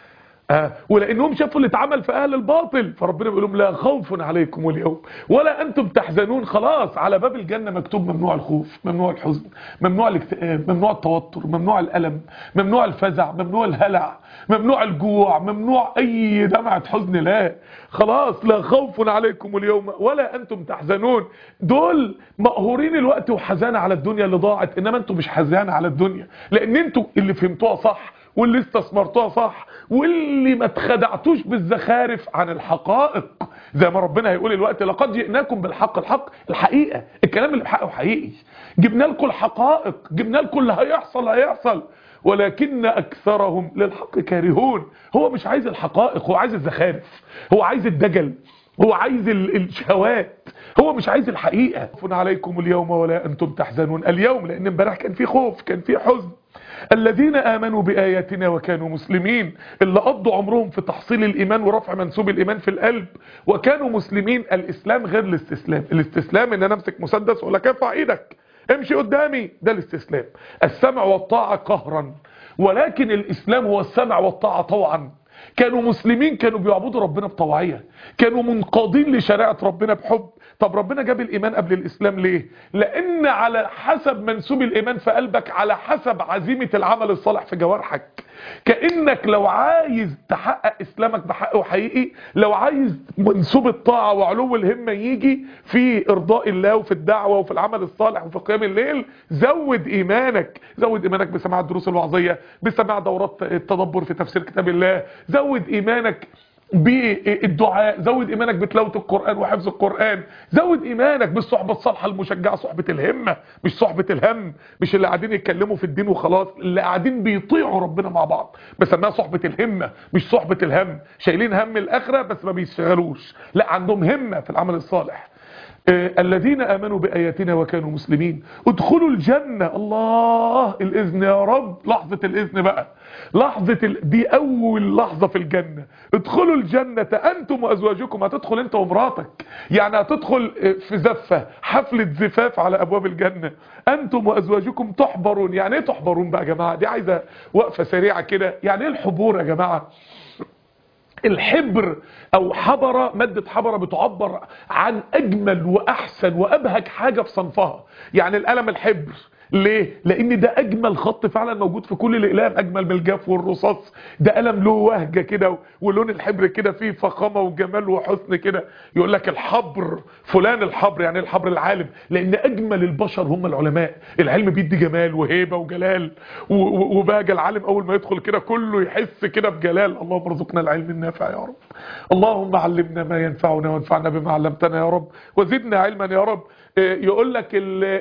[SPEAKER 1] ولانهم شافوا اللي اتعمل في اهل الباطل، فربنا بيقول لهم لا خوف عليكم اليوم ولا انتم تحزنون. خلاص على باب الجنه مكتوب ممنوع الخوف، ممنوع الحزن، ممنوع الاكتئاب، ممنوع التوتر، ممنوع الالم، ممنوع الفزع، ممنوع الهلع، ممنوع الجوع، ممنوع اي دمعه حزن. لا، خلاص لا خوف عليكم اليوم ولا انتم تحزنون. دول مقهورين الوقت وحزان على الدنيا اللي ضاعت، انما انتم مش حزان على الدنيا، لان انتم اللي فهمتوها صح واللي استثمرتوها صح واللي ما اتخدعتوش بالزخارف عن الحقائق. زي ما ربنا هيقول الوقت لقد جئناكم بالحق. الحق الحقيقة، الكلام اللي بحقه حقيقي. جبنا لكم الحقائق، جبنا لكم اللي هيحصل ولكن اكثرهم للحق كارهون. هو مش عايز الحقائق، هو عايز الزخارف، هو عايز الدجل، هو عايز الشهوات، هو مش عايز الحقيقة. خوف عليكم اليوم ولا انتم تحزنون. اليوم لان امبارح كان في خوف، كان في حزن. الذين آمنوا بآياتنا وكانوا مسلمين، اللي قضوا عمرهم في تحصيل الإيمان ورفع منسوب الإيمان في القلب وكانوا مسلمين. الإسلام غير الاستسلام. الاستسلام ان انا امسك مسدس ولا ارفع ايدك امشي قدامي، ده الاستسلام. السمع والطاعة قهرا، ولكن الإسلام هو السمع والطاعة طوعا. كانوا مسلمين، كانوا بيعبدوا ربنا بطوعية، كانوا منقادين لشريعة ربنا بحب. طب ربنا جاب الايمان قبل الاسلام ليه؟ لان على حسب منسوب الايمان في قلبك على حسب عزيمة العمل الصالح في جوارحك. كأنك لو عايز تحقق اسلامك بحق وحقيقي، لو عايز منسوب الطاعة وعلو الهمة يجي في ارضاء الله وفي الدعوة وفي العمل الصالح وفي قيام الليل، زود ايمانك. زود ايمانك بسماع الدروس الوعظية، بسماع دورات التدبر في تفسير كتاب الله. زود ايمانك بالدعاء، زود ايمانك بتلاوة القرآن وحفظ القرآن. زود ايمانك بالصحبة الصالحة المشجعة، صحبة الهمة مش صحبة الهم، مش اللي قاعدين يتكلموا في الدين وخلاص، اللي قاعدين بيطيعوا ربنا مع بعض. بسميها صحبة الهمة مش صحبة الهم، شايلين هم الاخرة بس ما بيشتغلوش، لا عندهم همة في العمل الصالح. الذين آمنوا بآياتنا وكانوا مسلمين ادخلوا الجنة. الله، الإذن يا رب، لحظة الإذن بقى، دي أول لحظة في الجنة. ادخلوا الجنة أنتم وأزواجكم. هتدخل أنت ومراتك، يعني هتدخل في زفة، حفلة زفاف على أبواب الجنة. أنتم وأزواجكم تحبرون. يعني إيه تحبرون بقى يا جماعة؟ دي عايزة وقفة سريعة كده. يعني إيه الحبور يا جماعة؟ الحبر او حبرة، مادة حبرة بتعبر عن اجمل واحسن وابهج حاجة في صنفها. يعني القلم الحبر ليه؟ لان ده اجمل خط فعلا موجود في كل الاقلام، اجمل من الجاف والرصاص. ده قلم له وهجة كده، ولون الحبر كده فيه فخامة وجمال وحسن كده. يقول لك الحبر فلان الحبر، يعني الحبر العالم، لان اجمل البشر هم العلماء. العلم بيدي جمال وهيبة وجلال، وباجي العالم اول ما يدخل كده كله يحس كده بجلال. اللهم ارزقنا العلم النافع يا رب. اللهم علمنا ما ينفعنا وانفعنا بما علمتنا يا رب، وزدنا علما يا رب. يقول لك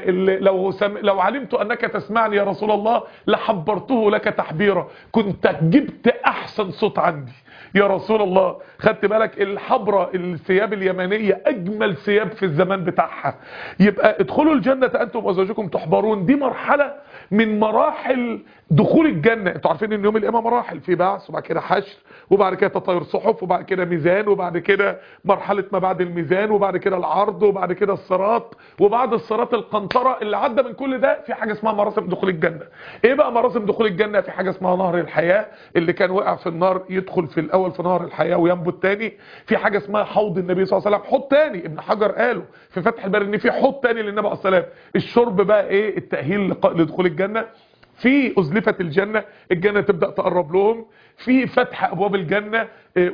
[SPEAKER 1] لو علمت انك تسمعني يا رسول الله لحبرته لك تحبيرا، كنت جبت احسن صوت عندي يا رسول الله. خدت بالك؟ الحبرة، الثياب اليمنية، اجمل ثياب في الزمان بتاعها. يبقى ادخلوا الجنة انتم وازواجكم تحبرون، دي مرحلة من مراحل دخول الجنة. انتوا عارفين ان يوم القيامة مراحل، في بعث وبعد كده حشر وبعد كده تطاير صحف وبعد كده ميزان وبعد كده مرحلة ما بعد الميزان وبعد كده العرض وبعد كده الصراط وبعد الصراط القنطرة. اللي عدى من كل ده في حاجة اسمها مراسم دخول الجنة. ايه بقى مراسم دخول الجنة؟ في حاجة اسمها نهر الحياة، اللي كان وقع في النار يدخل في الاول في نهر الحياة وينبت تاني. في حاجة اسمها حوض النبي صلى الله عليه وسلم، حوض تاني ابن حجر قاله في فتح الباري ان في حوض تاني للنبي عليه الصلاة والسلام. الشرب بقى ايه؟ التأهيل لدخول الجنة. في أزلفت الجنة، الجنة تبدأ تقرب لهم. في فتح أبواب الجنة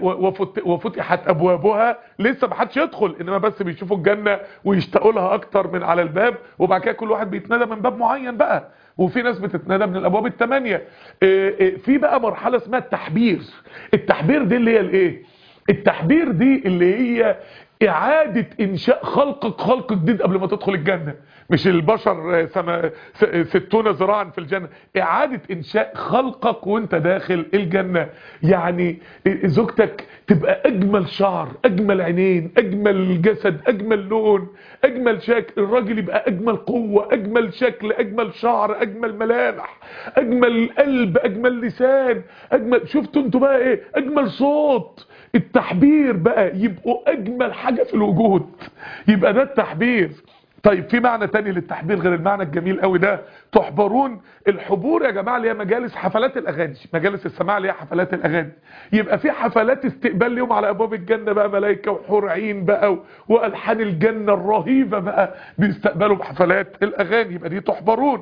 [SPEAKER 1] وفتحت أبوابها، لسه ما حدش يدخل، إنما بس بيشوفوا الجنة ويشتاقوا لها أكتر من على الباب. وبعد كده كل واحد بيتنادى من باب معين بقى، وفي ناس بتتنادى من الأبواب الثمانية. في بقى مرحلة اسمها التحبير. التحبير دي اللي هي الإيه؟ التحبير دي اللي هي إعادة إنشاء خلق جديد قبل ما تدخل الجنة. مش البشر 60 ذراعا في الجنة، إعادة إنشاء خلقك وانت داخل الجنة. يعني زوجتك تبقى أجمل شعر، أجمل عينين، أجمل جسد، أجمل لون، أجمل شكل. الراجل يبقى أجمل قوة، أجمل شكل، أجمل شعر، أجمل ملامح، أجمل قلب، أجمل لسان، أجمل، شفتوا انتوا بقى إيه؟ أجمل صوت. التحبير بقى يبقوا اجمل حاجة في الوجود، يبقى ده التحبير. طيب في معنى تاني للتحبير غير المعنى الجميل قوي ده، تحبرون. الحبور يا جماعة اللي هي مجالس حفلات الاغاني، مجالس السماع اللي هي حفلات الاغاني. يبقى في حفلات استقبال ليهم على ابواب الجنة بقى، ملائكة وحور عين بقى والحان الجنة الرهيبة بقى بيستقبلوا بحفلات الاغاني، يبقى دي تحبرون.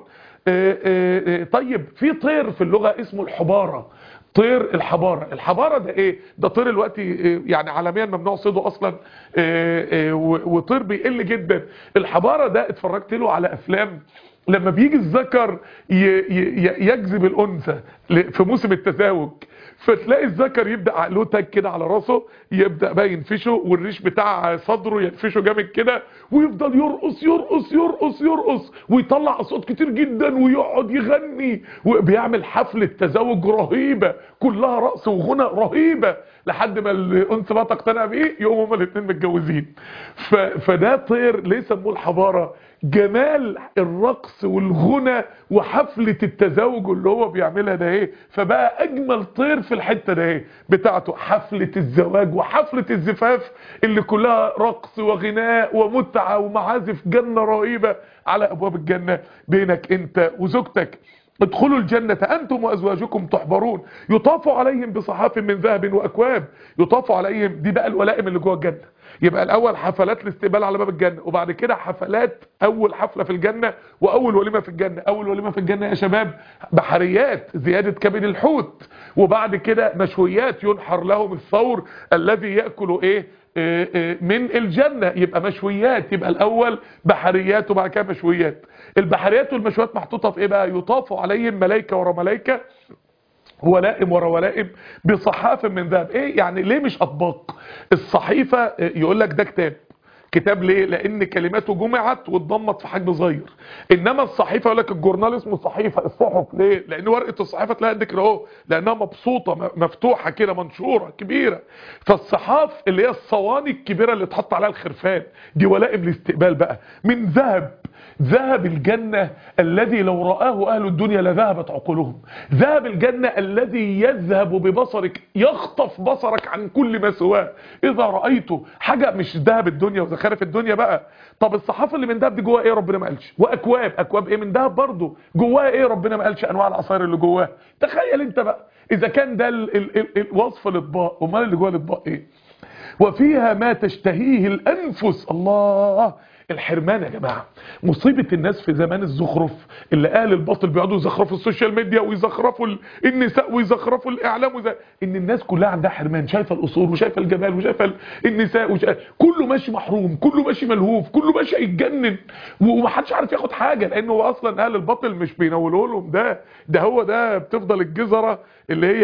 [SPEAKER 1] طيب في طير في اللغة اسمه الحبارة، طير الحبارة. الحبارة ده ايه؟ ده طير الوقت يعني عالميا ممنوع صيده اصلا، وطير بيقل جدا. الحبارة ده اتفرجت له على افلام، لما بيجي الذكر يجذب الانثى في موسم التزاوج، فتلاقي الذكر يبدأ له تاج كده على راسه، يبدأ بقى ينفشه، والريش بتاع صدره ينفشه جامد كده، ويفضل يرقص يرقص يرقص يرقص ويطلع اصوات كتير جدا ويقعد يغني، وبيعمل حفلة تزاوج رهيبة كلها رقص وغنى رهيبة، لحد ما الانثى بقى تقتنع بيه يقوموا هما الاثنين متجوزين. فده طير ليه سموه الحبارة؟ جمال الرقص والغنى وحفلة التزاوج اللي هو بيعملها ده ايه. فبقى اجمل طير في الحتة ده ايه بتاعته، حفلة الزواج وحفلة الزفاف اللي كلها رقص وغناء ومتعة ومعازف جنة رهيبة على ابواب الجنة بينك انت وزوجتك. ادخلوا الجنة أنتم وأزواجكم تحبرون، يطاف عليهم بصحاف من ذهب وأكواب. يطاف عليهم، دي بقى الولائم اللي جوه الجنة. يبقى الاول حفلات الاستقبال على باب الجنة، وبعد كده حفلات اول حفلة في الجنة واول وليمة في الجنة. اول وليمة في الجنة يا شباب بحريات زيادة كبد الحوت، وبعد كده مشويات ينحر لهم الثور الذي يأكل من الجنة. يبقى مشويات، يبقى الاول بحريات وبعد كده مشويات. البحريات والمشويات محطوطة في ايه بقى؟ يطاف عليهم ملائكة ورا ملائكة، ولائم ورا ولائم بصحاف من ذهب. ايه يعني؟ ليه مش اطباق؟ الصحيفة يقول لك ده كتاب ليه؟ لان كلماته جمعت واتضمت في حجم صغير. انما الصحيفه يقول لك الجورنال اسمه صحيفه، الصحف ليه؟ لان ورقه الصحيفه تلاقي قد كده اهو، لانها مبسوطه مفتوحه كده منشوره كبيره. فالصحاف اللي هي الصواني الكبيره اللي اتحط عليها الخرفان دي ولائم الاستقبال بقى من ذهب. ذهب الجنة الذي لو رآه أهل الدنيا لذهبت عقولهم. ذهب الجنة الذي يذهب ببصرك، يخطف بصرك عن كل ما سواه إذا رأيته. حاجة مش ذهب الدنيا وزخارف الدنيا بقى. طب الصحافة اللي من ذهب دي جواها ايه؟ ربنا ما قالش. واكواب ايه؟ من ذهب برضه. جواها ايه؟ ربنا ما قالش انواع العصائر اللي جواها. تخيل انت بقى اذا كان ده الوصف الاطباق، امال اللي جوه الاطباق ايه؟ وفيها ما تشتهيه الانفس. الله، الحرمان يا جماعه. مصيبه الناس في زمان الزخرف اللي اهل الباطل بيقعدوا يزخرفوا السوشيال ميديا ويزخرفوا النساء ويزخرفوا الاعلام ان الناس كلها عندها حرمان، شايفه القصور وشايفه الجمال وشايفه النساء كله ماشي محروم، كله ماشي ملهوف، كله ماشي يتجنن، ومحدش عارف ياخد حاجه، لانه اصلا اهل الباطل مش بينولوا لهم ده هو ده بتفضل الجزره اللي هي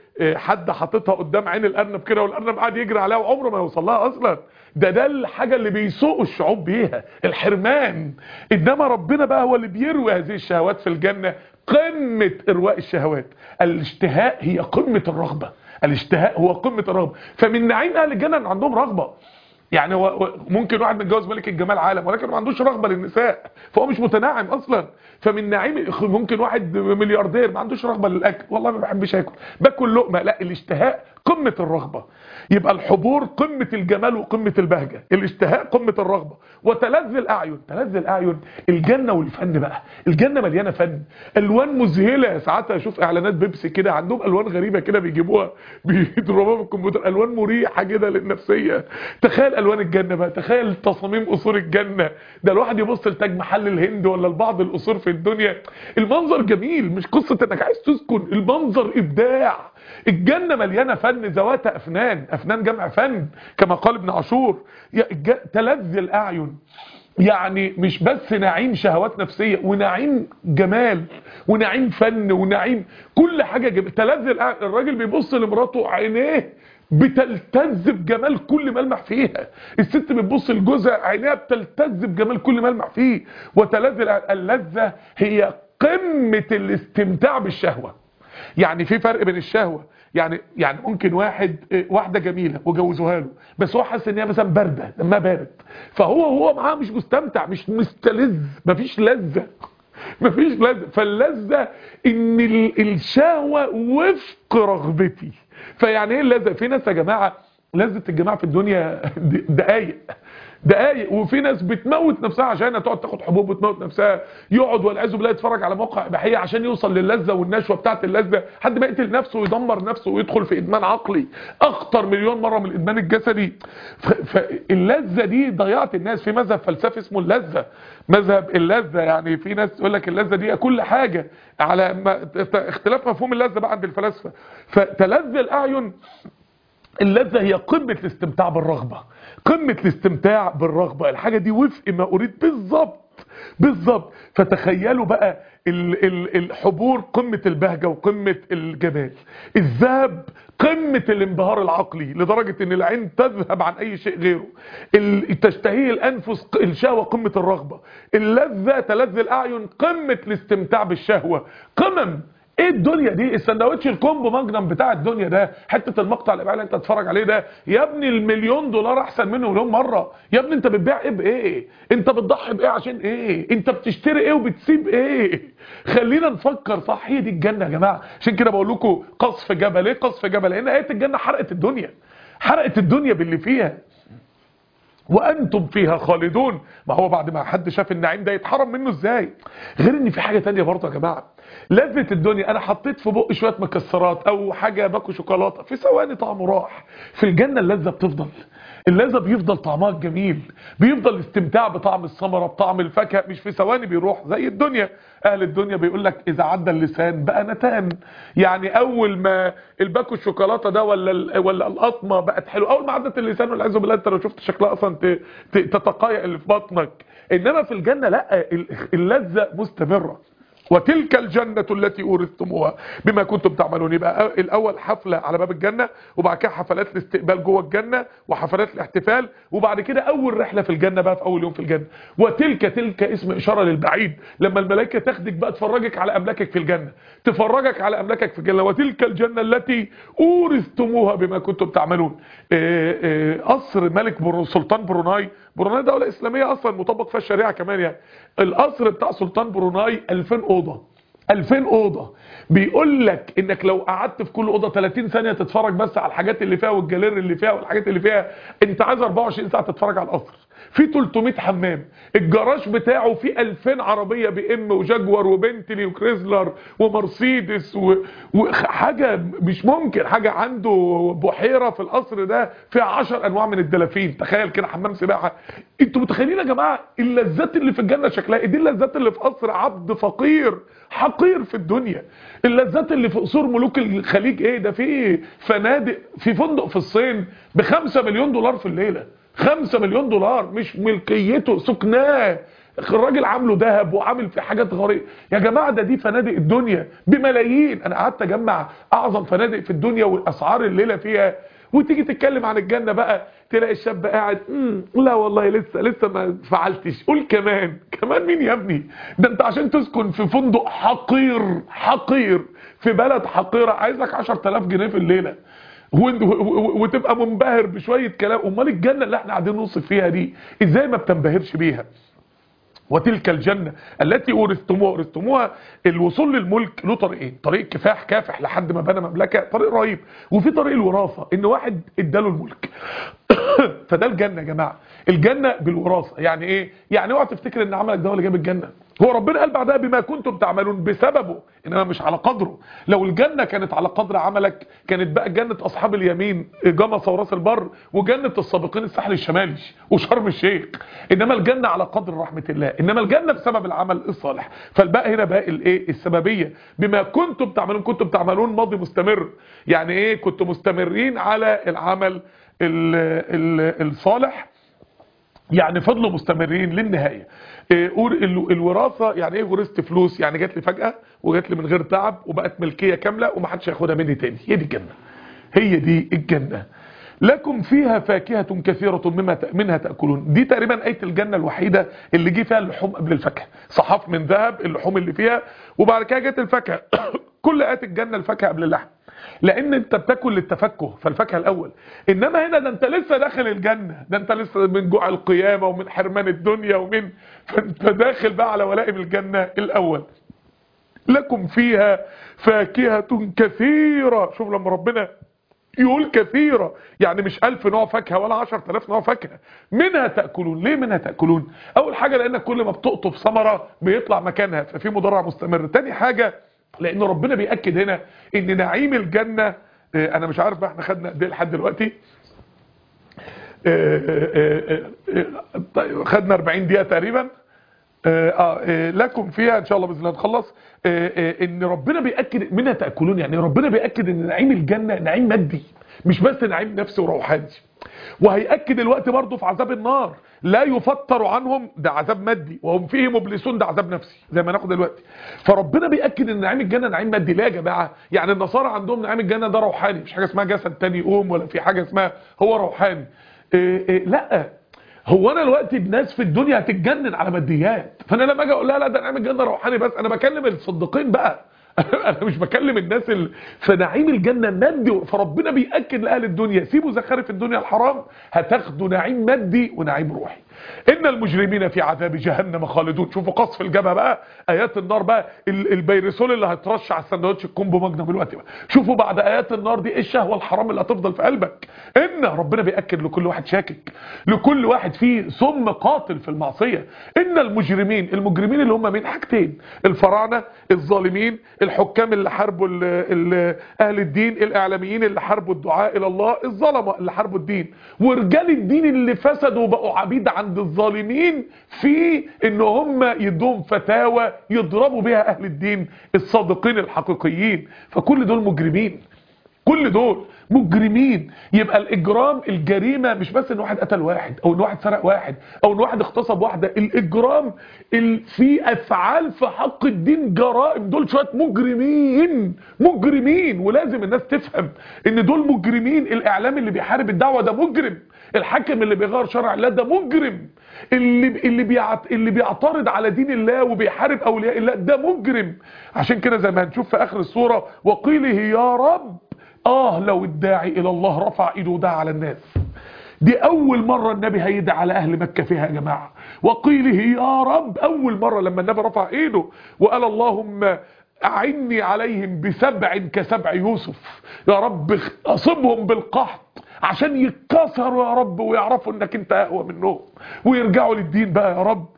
[SPEAKER 1] حد حاططها قدام عين الارنب كده، والارنب قاعد يجري عليها وعمره ما يوصل لها اصلا. ده الحاجه اللي بيسوقوا الشعوب بيها، الحرمان. انما ربنا بقى هو اللي بيروي هذه الشهوات في الجنه. قمه ارواء الشهوات، الاشتهاء هي قمه الرغبه، الاشتهاء هو قمه الرغبه. فمن نعيم اهل الجنه ان عندهم رغبه. يعني هو ممكن واحد متجوز ملك الجمال عالم ولكن ما عندوش رغبه للنساء، فهو مش متناعم اصلا. فمن نعيم ممكن واحد ملياردير ما عندوش رغبه للاكل، والله ما بحبش اكل، باكل لقمه. لا، الاشتهاء قمه الرغبه. يبقى الحبور قمه الجمال وقمه البهجه، الاشتهاء قمه الرغبه. وتلذ الاعين، تلذ الاعين الجنه والفن بقى. الجنه مليانه فن، الوان مذهله. ساعات اشوف اعلانات بيبسي كده عندهم الوان غريبه كده بيجيبوها بيضربوها بالكمبيوتر، الوان مريحه كده للنفسيه. تخيل الوان الجنه بقى، تخيل تصاميم قصور الجنه. ده الواحد يبص لتاج محل الهند ولا لبعض القصور في الدنيا، المنظر جميل، مش قصه انك عايز تسكن، المنظر ابداع. الجنه مليانه فن، ذوات افنان جمع فن كما قال ابن عاشور. تلذ الاعين، يعني مش بس نعيم شهوات نفسيه، ونعيم جمال، ونعيم فن، ونعيم كل حاجه جميل. تلذ الاعين، الراجل بيبص لمراته عينيه بتلتز بجمال كل ملمح فيها، الست بتبص لجوزها عينيها بتلتز بجمال كل ملمح فيه. وتلذ اللذة هي قمة الاستمتاع بالشهوة. يعني في فرق بين الشهوة، يعني ممكن واحدة جميلة وجوزوها له، بس هو حاسس ان هي مثلا باردة، دمها بارد، فهو معاها مش مستمتع، مش مستلذ، مفيش لذة. فاللذة ان الشهوة وفق رغبتي. فيعني ايه اللذة؟ في ناس يا جماعة لذة الجماعة في الدنيا دقايق، وفي ناس بتموت نفسها عشان تقعد تاخد حبوب وتموت نفسها، يقعد والعياذ بالله يتفرج على موقع اباحيه عشان يوصل للذة والنشوة بتاعت اللذة، حد ما يقتل نفسه ويدمر نفسه ويدخل في ادمان عقلي اخطر مليون مرة من الادمان الجسدي. فاللذة دي ضيعت الناس. في مذهب فلسفي اسمه اللذة، مذهب اللذة. يعني في ناس يقول لك اللذة دي كل حاجة، على اختلاف مفهوم اللذة بقى عند الفلاسفة. فتلذ الاعين، اللذة هي قمة الاستمتاع بالرغبة، قمة الاستمتاع بالرغبة. الحاجة دي وفق ما أريد بالظبط. فتخيلوا بقى الحبور قمة البهجة وقمة الجمال، الذهب قمة الانبهار العقلي لدرجة ان العين تذهب عن اي شيء غيره، تشتهيه الانفس الشهوة قمة الرغبة، اللذة تلذ الاعين قمة الاستمتاع بالشهوة. قمم ايه الدنيا دي؟ السندوتش الكومبو ماجنم بتاع الدنيا ده، حته المقطع الاباحي اللي انت تتفرج عليه ده يا ابني المليون دولار احسن منه مليون مره. يا ابني انت بتبيع ايه بايه؟ انت بتضحي بايه عشان ايه؟ انت بتشتري ايه وبتسيب ايه؟ خلينا نفكر صح. هي دي الجنه يا جماعه. عشان كده بقول لكم قصف جبل. ليه قصف جبل؟ لان ايه الجنه حرقت الدنيا باللي فيها، وانتم فيها خالدون. ما هو بعد ما حد شاف النعيم ده يتحرم منه ازاي؟ غير ان في حاجه تانية برضه يا جماعه، لذة الدنيا انا حطيت في بقي شويه مكسرات او حاجه باكو شوكولاته، في ثواني طعمه راح. في الجنه اللذه بتفضل، اللذة بيفضل طعمها جميل، بيفضل الاستمتاع بطعم الثمرة بطعم الفاكهة، مش في ثواني بيروح زي الدنيا. اهل الدنيا بيقول لك اذا عدى اللسان بقى نتان. يعني اول ما الباكو الشوكولاته ده ولا القطمه بقت حلوه، اول ما عدت اللسان والعياذ بالله انت لو شفت شكلها اصلا تتقيأ اللي في بطنك. انما في الجنه لا، اللذه مستمره. وتلك الجنة التي أورثتموها بما كنتم تعملون. يبقى الأول حفلة على باب الجنة، وبعد كده حفلات الاستقبال جوه الجنة، وحفلات الاحتفال، وبعد كده أول رحلة في الجنة بقى في أول يوم في الجنة. تلك اسم إشارة للبعيد، لما الملائكة تاخدك بقى تفرجك على أملاكك في الجنة، تفرجك على أملاكك في الجنة. وتلك الجنة التي أورثتموها بما كنتم تعملون. قصر ملك سلطان بروناي دولة إسلامية أصلا مطبق فيها الشريعة كمان يعني. القصر بتاع سلطان بروناي 2000 أوضة، 2000 أوضة. بيقول لك انك لو قعدت في كل أوضة 30 ثانية تتفرج بس على الحاجات اللي فيها والجالير اللي فيها والحاجات اللي فيها، انت عايز 24 ساعة تتفرج على القصر. في 300 حمام، الجراج بتاعه فيه 2000 عربية بي ام وجاكوار وبنتلي وكريزلر ومرسيدس وحاجة مش ممكن. حاجة عنده بحيرة في القصر ده فيها 10 انواع من الدلافين، تخيل كده حمام سباحة. انتوا متخيلين يا جماعة اللذات اللي في الجنة شكلها؟ دي اللذات اللي في قصر عبد فقير حقير في الدنيا. اللذات اللي في قصور ملوك الخليج ايه ده؟ في فنادق، في فندق في الصين ب5 مليون دولار في الليلة، 5 مليون دولار، مش ملكيته، سكناه، الراجل عامله ذهب وعامل في حاجات غريبه يا جماعه. دي فنادق الدنيا بملايين. انا قعدت اجمع اعظم فنادق في الدنيا والاسعار الليله فيها، وتيجي تتكلم عن الجنه بقى تلاقي الشاب قاعد لا والله لسه ما فعلتش. قول كمان مين يا ابني؟ ده انت عشان تسكن في فندق حقير في بلد حقيره عايزك 10000 جنيه في الليله، وتبقى منبهر بشوية كلام. امال الجنة اللي احنا قاعدين نوصف فيها دي ازاي ما بتنبهرش بيها؟ وتلك الجنة التي أورثتموها. الوصول للملك له طريقين، طريق كافح لحد ما بنى مملكة، طريق رهيب، وفي طريق الوراثة ان واحد اداله الملك. فده الجنة يا جماعة، الجنة بالوراثة. يعني ايه؟ يعني اوعى تفتكر ان عملك ده هو اللي جاب الجنة، هو ربنا قال بعدها بما كنتم تعملون بسببه، انما مش على قدره. لو الجنة كانت على قدر عملك كانت بقى جنة اصحاب اليمين جمصة وراس البر، وجنة السابقين الساحل الشمالي وشرم الشيخ. انما الجنة على قدر رحمة الله، انما الجنة بسبب العمل الصالح. فالباء هنا باء الايه؟ السببية. بما كنتم تعملون، كنتم تعملون ماضي مستمر. يعني ايه؟ كنتم مستمرين على العمل الصالح، يعني فضلوا مستمرين للنهاية. الوراثة يعني ايه؟ ورثت فلوس، يعني جات لي فجأة وجات لي من غير تعب وبقت ملكية كاملة ومحدش هياخدها مني تاني. هي دي الجنة، هي دي الجنة. لكم فيها فاكهة كثيرة منها تأكلون. دي تقريبا آية الجنة الوحيدة اللي جه فيها اللحوم قبل الفاكهة، صحاف من ذهب اللحوم اللي فيها، وبعد كده جت الفاكهة. كل آيات الجنة الفاكهة قبل اللحم، لان انت بتاكل للتفكه فالفاكهه الاول. انما هنا ده انت لسه داخل الجنه، ده انت لسه من جوع القيامه ومن حرمان الدنيا فانت داخل بقى على ولائم الجنه الاول. لكم فيها فاكهه كثيره. شوف لما ربنا يقول كثيرة، يعني مش 1000 نوع فاكهة ولا 10000 نوع فاكهة. منها تأكلون. ليه منها تأكلون؟ اول حاجة لانك كل ما بتقطف ثمرة بيطلع مكانها، ففي مضارع مستمر. تاني حاجة لان ربنا بيأكد هنا ان نعيم الجنة، انا مش عارف بقى احنا خدنا قد ايه لحد دلوقتي، خدنا 40 دقيقة تقريبا. لكم فيها ان شاء الله باذن الله نخلص. ان ربنا بيأكد منها تأكلون، يعني ربنا بيأكد ان نعيم الجنة نعيم مادي مش بس نعيم نفسي وروحاني. وهيأكد الوقت برضه في عذاب النار، لا يفتر عنهم، ده عذاب مادي، وهم فيه مبلسون، ده عذاب نفسي زي ما ناخد دلوقتي. فربنا بيأكد ان نعيم الجنة نعيم مادي. لا يا جماعة، يعني النصارى عندهم نعيم الجنة ده روحاني، مش حاجة اسمها جسد تاني يقوم، ولا في حاجة اسمها هو روحاني. لا، هو انا دلوقتي الناس في الدنيا هتتجنن على ماديات، فانا لما اجي اقول لها لا ده نعيم الجنة روحاني بس، انا بكلم الصديقين بقى. انا مش بكلم الناس فنعيم الجنة مادي. فربنا بيأكد لأهل الدنيا سيبوا زخارف الدنيا الحرام، هتاخدوا نعيم مادي ونعيم روحي. ان المجرمين في عذاب جهنم خالدون. شوفوا قصف الجبهه بقى، ايات النار بقى، البيرسول اللي هيترش على السندوتش الكومبو ماجنم دلوقتي بقى. شوفوا بعد ايات النار دي ايه الشهوه الحرام اللي هتفضل في قلبك. ان ربنا بياكد لكل واحد شاكك، لكل واحد فيه سم قاتل في المعصيه. ان المجرمين اللي هم مين؟ حاجتين: الفراعنه الظالمين، الحكام اللي حاربوا اهل الدين، الاعلاميين اللي حاربوا الدعاء الى الله، الظلمه اللي حاربوا الدين، ورجال الدين اللي فسدوا وبقوا عبيد عند الظالمين في ان هم يدوم فتاوى يضربوا بها اهل الدين الصادقين الحقيقيين. فكل دول مجرمين، كل دول مجرمين. يبقى الاجرام، الجريمه مش بس ان واحد قتل واحد او ان واحد سرق واحد او ان واحد اغتصب واحده. الاجرام في افعال في حق الدين جرائم. دول شويه مجرمين، ولازم الناس تفهم ان دول مجرمين. الاعلام اللي بيحارب الدعوه ده مجرم، الحاكم اللي بيغير شرع الله ده مجرم، اللي بيعترض على دين الله وبيحارب اولياء الله ده مجرم. عشان كده زي ما هنشوف في اخر السوره: وقيله يا رب. لو الداعي الى الله رفع ايده ودعا على الناس. دي اول مرة النبي هيدعي على اهل مكة فيها يا جماعة. وقيله يا رب، اول مرة لما النبي رفع ايده وقال اللهم اعني عليهم بسبع كسبع يوسف. يا رب اصبهم بالقحط عشان يتكسروا يا رب ويعرفوا انك انت اقوى منهم ويرجعوا للدين بقى يا رب.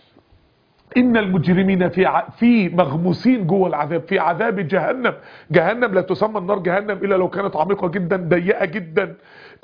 [SPEAKER 1] ان المجرمين في مغموسين جوه العذاب، في عذاب جهنم لا تسمى النار جهنم الا لو كانت عميقه جدا، ضيقه جدا،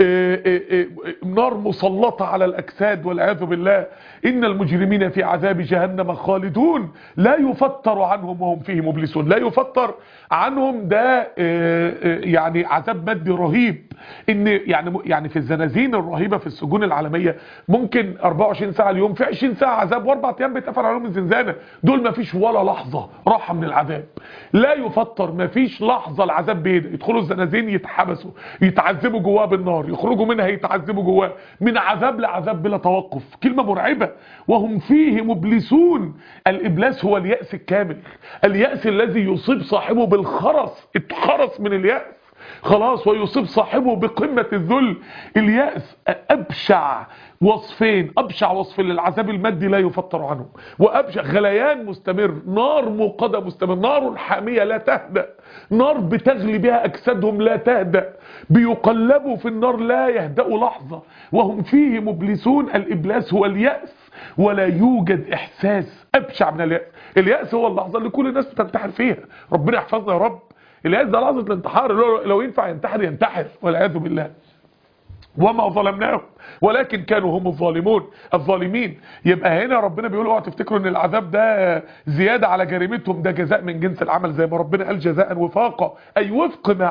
[SPEAKER 1] نار مسلطه على الاجساد والعياذ بالله. ان المجرمين في عذاب جهنم خالدون لا يفتر عنهم وهم فيه مبلسون. لا يفتر عنهم ده يعني عذاب مادي رهيب. ان يعني في الزنازين الرهيبه في السجون العالميه ممكن 24 ساعه اليوم، في 20 ساعه عذاب واربع ايام بيتقفل عليهم الزنزانه. دول ما فيش ولا لحظه راحه من العذاب. لا يفتر، ما فيش لحظه العذاب بيده. يدخلوا الزنازين يتحبسوا يتعذبوا جواه بالنار، يخرجوا منها يتعذبوا جواه، من عذاب لعذاب بلا توقف. كلمه مرعبه. وهم فيه مبلسون. الابلاس هو اليأس الكامل، اليأس الذي يصيب صاحبه بالخرس، اتخرس من اليأس خلاص، ويصيب صاحبه بقمة الذل. اليأس أبشع وصفين، أبشع وصف للعذاب المادي لا يفتر عنه، وأبشع غليان مستمر، نار موقدة مستمر، نار حامية لا تهدأ، نار بتغلي بها أجسادهم لا تهدأ، بيقلبوا في النار لا يهدأوا لحظة. وهم فيه مبلسون. الإبلاس هو اليأس، ولا يوجد إحساس أبشع من اليأس. اليأس هو اللحظة اللي كل الناس بتنتحر فيها. ربنا يحفظنا يا رب. اليأس ده لحظة الانتحار، لو ينفع ينتحر والعياذ بالله. وما ظلمناهم ولكن كانوا هم الظالمين. يبقى هنا ربنا بيقول اوعوا تفتكروا ان العذاب ده زيادة على جريمتهم، ده جزاء من جنس العمل، زي ما ربنا قال جزاء وفاقا، اي وفق ما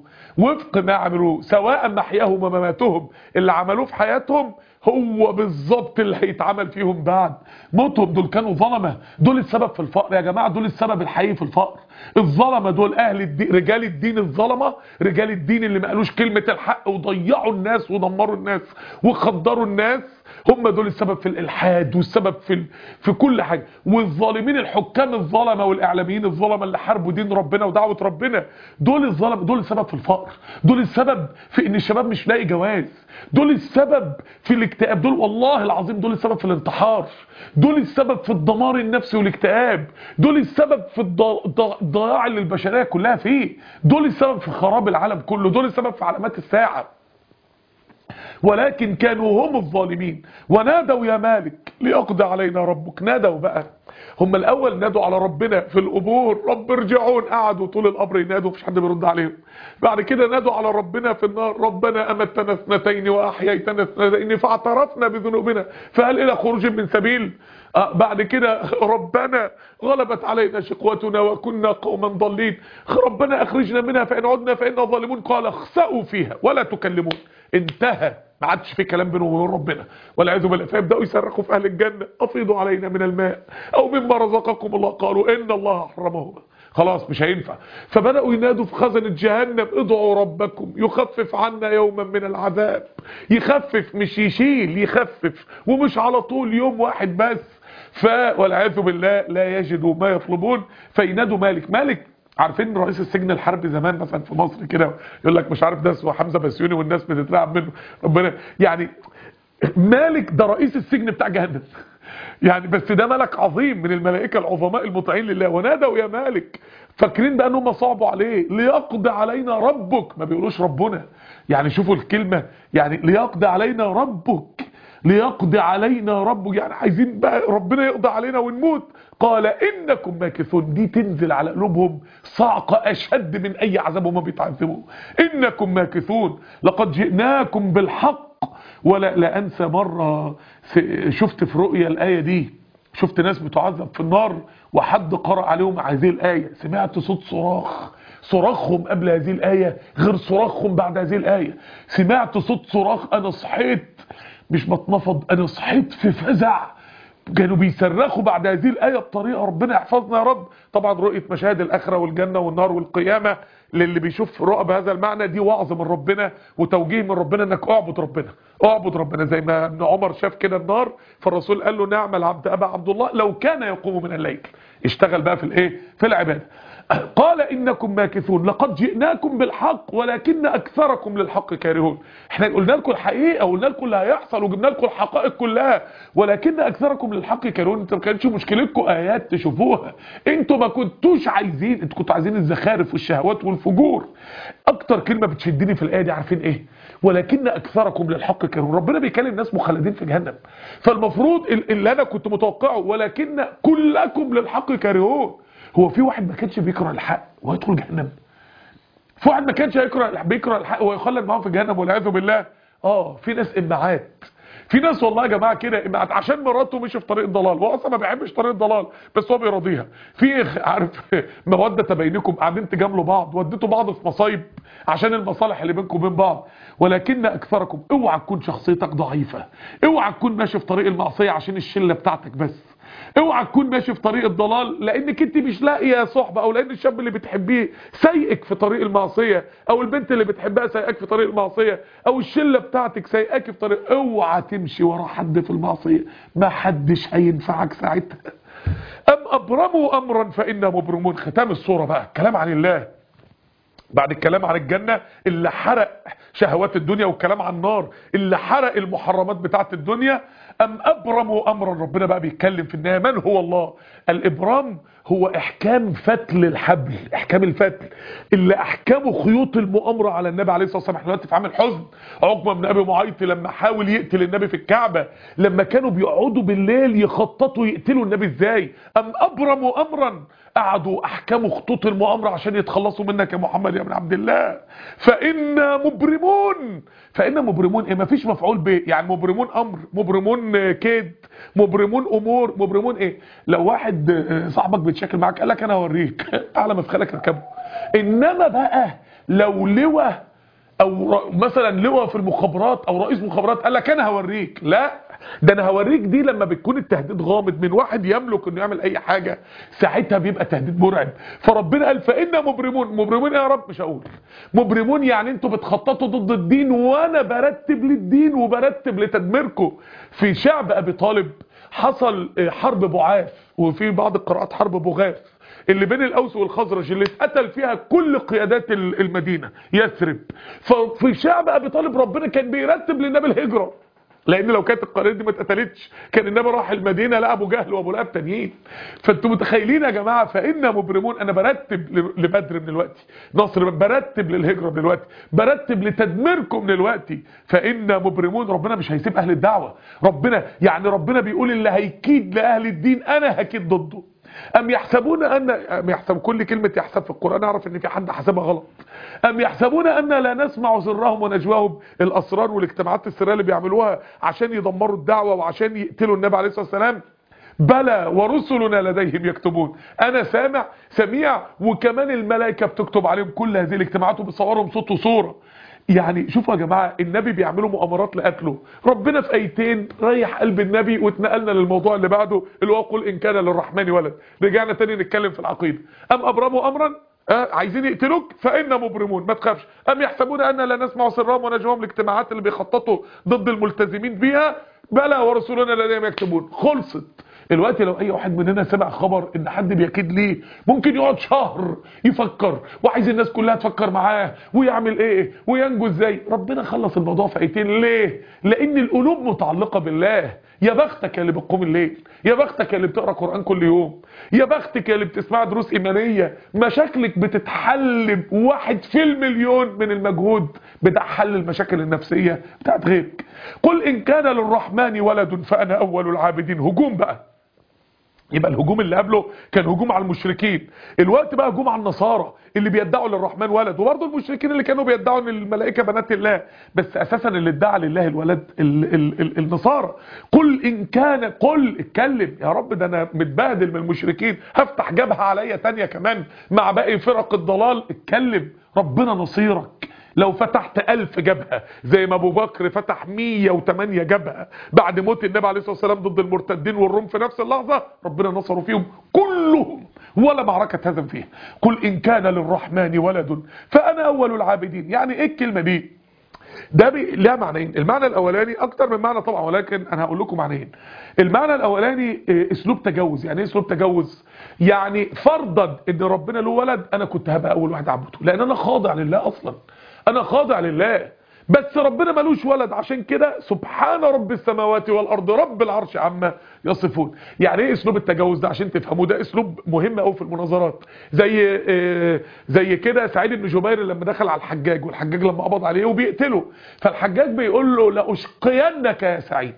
[SPEAKER 1] عملوه، سواء محياهم ومماتهم. اللي عملوه في حياتهم هو بالظبط اللي هيتعمل فيهم بعد موتهم. دول كانوا ظلمه، دول السبب في الفقر يا جماعه، دول السبب الحقيقي في الفقر. الظلمه دول اهل الدين، رجال الدين الظلمه، رجال الدين اللي ما قالوش كلمه الحق وضيعوا الناس ودمروا الناس وخدروا الناس، هم دول السبب في الالحاد والسبب في كل حاجه. والظالمين الحكام الظلمه والاعلاميين الظلمه اللي حاربوا دين ربنا ودعوه ربنا، دول الظلمه، دول السبب في الفقر، دول السبب في ان الشباب مش لاقي جواز، دول السبب في الاكتئاب، دول والله العظيم دول السبب في الانتحار، دول السبب في الدمار النفسي والاكتئاب، دول السبب في الضياع اللي البشريه كلها فيه، دول السبب في خراب العالم كله، دول السبب في علامات الساعه. ولكن كانوا هم الظالمين. ونادوا يا مالك ليقضي علينا ربك. نادوا بقى، هم الاول نادوا على ربنا في القبور، رب ارجعون، قعدوا طول القبر ينادوا مفيش حد بيرد عليهم. بعد كده نادوا على ربنا في النار، ربنا امتنا اثنتين واحييتنا اثنتين فاعترفنا بذنوبنا فهل الى خروج من سبيل. بعد كده ربنا غلبت علينا شقوتنا وكنا قوما ضالين، ربنا اخرجنا منها فان عدنا فانا ظالمون، قال اخسئوا فيها ولا تكلمون. انتهى، ما عادش في كلام بينهم وبين ربنا والعياذ بالله. فيبداوا يصرخوا في اهل الجنه افيضوا علينا من الماء او مما رزقكم الله، قالوا ان الله حرمهما. خلاص مش هينفع. فبداوا ينادوا في خزنه جهنم ادعوا ربكم يخفف عنا يوما من العذاب. يخفف مش يشيل، يخفف، ومش على طول يوم واحد بس. والعياذ بالله لا يجدوا ما يطلبون فينادوا مالك. عارفين رئيس السجن الحربي زمان مثلا في مصر كده يقول لك مش عارف ده اسمه حمزه بسيوني والناس بتترعب منه، ربنا يعني مالك ده رئيس السجن بتاع جهنم يعني، بس ده ملك عظيم من الملائكة العظماء المطيعين لله. ونادوا يا مالك، فاكرين بقى انهم صعبوا عليه، ليقضي علينا ربك، ما بيقولوش ربنا. يعني شوفوا الكلمة، يعني ليقضي علينا ربك، ليقضي علينا ربك، يعني عايزين بقى ربنا يقضي علينا ونموت. قال انكم ماكثون، دي تنزل على قلوبهم صعقة اشد من اي عذاب هم بيتعذبوا. انكم ماكثون لقد جئناكم بالحق. ولا لا انسى مرة شفت في رؤيا الآية دي، شفت ناس بتعذب في النار وحد قرأ عليهم هذه الآية، سمعت صوت صراخ، صراخهم قبل هذه الآية غير صراخهم بعد هذه الآية. سمعت صوت صراخ، انا صحيت مش بتنفض، انا صحيت في فزع. كانوا بيصرخوا بعد هذه الآية بطريقة، ربنا يحفظنا يا رب. طبعا رؤية مشاهد الآخرة والجنة والنار والقيامة للي بيشوف رؤى بهذا المعنى دي وعظ من ربنا وتوجيه من ربنا انك اعبد ربنا، اعبد ربنا. زي ما ابن عمر شاف كده النار، فالرسول قال له نعم العبد ابا عبد الله لو كان يقوم من الليل. اشتغل بقى في الايه، في العبادة. قال انكم ماكثون لقد جئناكم بالحق ولكن اكثركم للحق كارهون. احنا قلنا لكم الحقيقه وقلنا لكم اللي هيحصل وجبنا لكم الحقائق كلها، ولكن اكثركم للحق كارهون. انتوا ما كانش مشكلتكم ايات تشوفوها، انتوا ما كنتوش عايزين، انتوا كنتوا عايزين الزخارف والشهوات والفجور. اكتر كلمه بتشدني في الايه دي عارفين ايه؟ ولكن اكثركم للحق كارهون. ربنا بيكلم ناس مخلدين في جهنم، فالمفروض اللي انا كنت متوقعه ولكن كلكم للحق كارهون. هو في واحد ما كانش بيكره الحق ويدخل جهنم؟ في واحد ما كانش بيكره الحق ويخلد معاهم في جهنم والعياذ بالله؟ في ناس امعات، في ناس والله يا جماعه كده امعات عشان مراته مشي في طريق الضلال، هو اصلا ما بيحبش طريق الضلال بس هو بيراضيها. في عارف موده بينكم، قاعدين تجاملوا بعض، وديتوا بعض في مصايب عشان المصالح اللي بينكم وبين بعض. ولكن اكثركم، اوعى تكون شخصيتك ضعيفه، اوعى تكون ماشي في طريق المعصيه عشان الشله بتاعتك بس، اوعى تكون ماشي في طريق الضلال لانك انت مش لاقيه صحبه، او لان الشاب اللي بتحبيه سايقك في طريق المعصيه، او البنت اللي بتحبها سايقك في طريق المعصيه، او الشله بتاعتك سايقك في طريق. اوعى تمشي ورا حد في المعصيه، ما حدش هينفعك ساعتها. ام ابرموا امرا فانا مبرمون. ختام الصوره بقى الكلام عن الله، بعد الكلام عن الجنة اللي حرق شهوات الدنيا والكلام عن النار اللي حرق المحرمات بتاعت الدنيا. أم أبرموا أمرا، ربنا بقى بيتكلم في النهاية من هو الله. الإبرام هو إحكام فتل الحبل، إحكام الفتل اللي أحكمه خيوط المؤامرة على النبي عليه الصلاة والسلام. احنا دلوقتي في عام الحزن، عقبة بن أبي معيط لما حاول يقتل النبي في الكعبة، لما كانوا بيقعدوا بالليل يخططوا يقتلوا النبي ازاي. أم أبرموا أمرا، قعدوا أحكموا خطوط المؤامرة عشان يتخلصوا منك يا محمد يا ابن عبد الله. فإنا مبرمون، فإنا مبرمون ايه؟ مفيش مفعول به، يعني مبرمون أمر، مبرمون كيد، مبرمون أمور، مبرمون ايه؟ لو واحد صاحبك بيتشاكل معاك قال لك أنا هوريك تعالى مفخلك اركبه. إنما بقى لو لواء او مثلا لواء في المخابرات او رئيس مخابرات قال لك انا هوريك، لا ده انا هوريك دي لما بتكون التهديد غامض من واحد يملك انه يعمل اي حاجه، ساعتها بيبقى تهديد مرعب. فربنا قال فإنا مبرمون. مبرمون ايه يا رب؟ مش هقول. مبرمون يعني انتوا بتخططوا ضد الدين وانا برتب للدين وبرتب لتدميركم. في شعب ابي طالب حصل حرب بعاث، وفي بعض القراءات حرب بغاث، اللي بين الاوس والخزرج اللي اتقتل فيها كل قيادات المدينة يثرب. ففي شعب ابي طالب ربنا كان بيرتب للنبي الهجرة، لان لو كانت القريه دي ما اتقتلتش كان النبي راح المدينه لا ابو جهل وابو لهب تانيين. فانتوا متخيلين يا جماعه؟ فإنا مبرمون، انا برتب لبدر من دلوقتي، نصر برتب للهجره من دلوقتي، برتب لتدميركم من دلوقتي. فإنا مبرمون. ربنا مش هيسيب اهل الدعوه، ربنا يعني ربنا بيقول اللي هيكيد لاهل الدين انا هكيد ضده. أم يحسبون أم يحسب، كل كلمة يحسب في القرآن أعرف إن في حد حسبها غلط. أم يحسبون أن لا نسمع سرهم ونجواهم، الأسرار والاجتماعات السرية اللي بيعملوها عشان يدمروا الدعوة وعشان يقتلوا النبي عليه الصلاة والسلام. بلى ورسلنا لديهم يكتبون، أنا سميع وكمان الملائكة بتكتب عليهم كل هذه الاجتماعات وبتصورهم صوت وصورة. يعني شوفوا يا جماعة النبي بيعملوا مؤامرات لقتله، ربنا في ايتين ريح قلب النبي واتنقلنا للموضوع اللي بعده اللي هو قل ان كان للرحمن ولد. رجعنا تاني نتكلم في العقيدة. ام ابرموا امرا، عايزين يقتلوك فإنا مبرمون، ما تخافش. ام يحسبون ان لا نسمع سرهم ونجواهم، الاجتماعات اللي بيخططوا ضد الملتزمين بيها. بلى ورسلنا لديهم يكتبون. خلصت الوقت لو اي واحد مننا سمع خبر ان حد بيكيد ليه ممكن يقعد شهر يفكر وعايز الناس كلها تفكر معاه ويعمل ايه وينجو ازاي. ربنا خلص الموضوع في ايتين. ليه؟ لان القلوب متعلقة بالله. يا بختك اللي بتقوم الليل، يا بختك اللي بتقرا قرآن كل يوم، يا بختك اللي بتسمع دروس ايمانيه. مشاكلك بتتحل بواحد في المليون من المجهود بتاع حل المشاكل النفسيه بتاعت غيرك. قل ان كان للرحمن ولد فانا اول العابدين. هجوم بقى. يبقى الهجوم اللي قبله كان هجوم على المشركين، الوقت بقى هجوم على النصارى اللي بيدعوا للرحمن ولد، وبرضه المشركين اللي كانوا بيدعوا ان الملائكه بنات الله، بس اساسا اللي ادعى لله الولد النصارى. قل ان كان، قل اتكلم يا رب، ده انا متبهدل من المشركين، هفتح جبهه عليا تانية كمان مع باقي فرق الضلال. اتكلم، ربنا نصيرك. لو فتحت 1000 جبهة زي ما ابو بكر فتح 108 جبهة بعد موت النبي عليه الصلاة والسلام ضد المرتدين والروم في نفس اللحظة، ربنا نصروا فيهم كلهم ولا معركة هزم فيها. قل ان كان للرحمن ولد فانا اول العابدين. يعني ايه الكلمة دي؟ ده لها معنيين. المعنى الاولاني اكتر من معنى طبعا، ولكن انا هقول لكم معنيين. المعنى الاولاني اسلوب تجاوز. يعني ايه اسلوب تجاوز؟ يعني فرضا ان ربنا له ولد انا كنت هبقى اول واحد اعبده، لان انا خاضع لله اصلا، انا خاضع لله. بس ربنا ملوش ولد، عشان كده سبحان رب السماوات والارض رب العرش عما يصفون. يعني ايه اسلوب التجاوز ده؟ عشان تفهموا ده اسلوب مهم قوي في المناظرات. زي كده سعيد بن جبير لما دخل على الحجاج، والحجاج لما قبض عليه وبيقتله، فالحجاج بيقول له لاشقينك يا سعيد،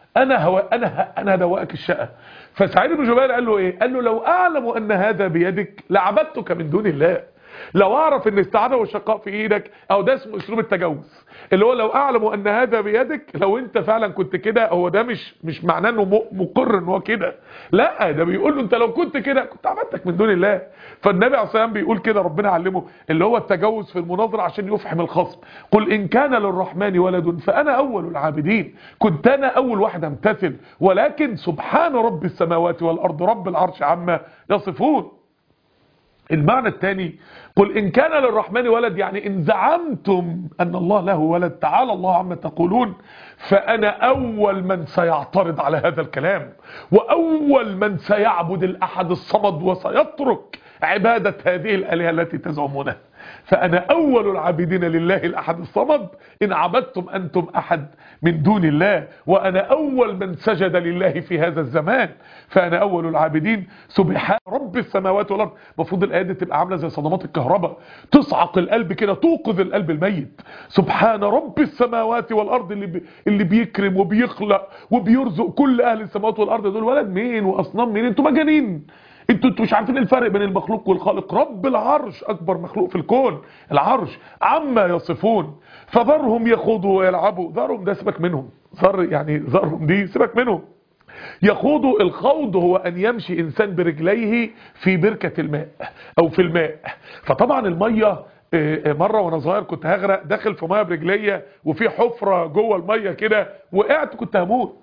[SPEAKER 1] انا هدوقك الشقه. فسعيد بن جبير قال له ايه؟ قال له لو اعلم ان هذا بيدك لعبدتك من دون الله. لو اعرف ان السعاده والشقاء في ايدك، او ده اسمه اسلوب التجاوز، اللي هو لو اعلم ان هذا بيدك. لو انت فعلا كنت كده، هو ده مش معناه انه مقر ان هو كده، لا، ده بيقول له انت لو كنت كده كنت عبدتك من دون الله. فالنبي عليه الصلاه والسلام بيقول كده، ربنا علمه اللي هو التجاوز في المناظره عشان يفهم الخصم. قل ان كان للرحمن ولد فانا اول العابدين، كنت انا اول واحد امتثل، ولكن سبحان رب السماوات والارض رب العرش عما يصفون. المعنى الثاني، قل إن كان للرحمن ولد، يعني إن زعمتم أن الله له ولد، تعالى الله عما تقولون، فأنا أول من سيعترض على هذا الكلام، وأول من سيعبد الأحد الصمد وسيترك عبادة هذه الآلهة التي تزعمونها. فأنا أول العابدين لله الأحد الصمد إن عبدتم أنتم أحد من دون الله، وأنا أول من سجد لله في هذا الزمان، فأنا أول العابدين سبحان رب السماوات والأرض. المفروض الآية دي تبقى عاملة زي صدمات الكهرباء، تصعق القلب كده، توقظ القلب الميت. سبحان رب السماوات والأرض، اللي بيكرم وبيخلق وبيرزق كل أهل السماوات والأرض. دول ولد مين وأصنام مين؟ انتوا مجانين، انتوا مش عارفين الفرق بين المخلوق والخالق. رب العرش اكبر مخلوق في الكون، العرش عما يصفون. فذرهم يخوضوا ويلعبوا. ذرهم ده سيبك منهم، يعني ذرهم دي سيبك منهم. يخوضوا، الخوض هو ان يمشي انسان برجليه في بركة الماء او في الماء. فطبعا المية، مرة وانا صغير كنت هغرق، داخل في ميه برجلية وفي حفرة جوه المية كده، وقعت كنت هموت.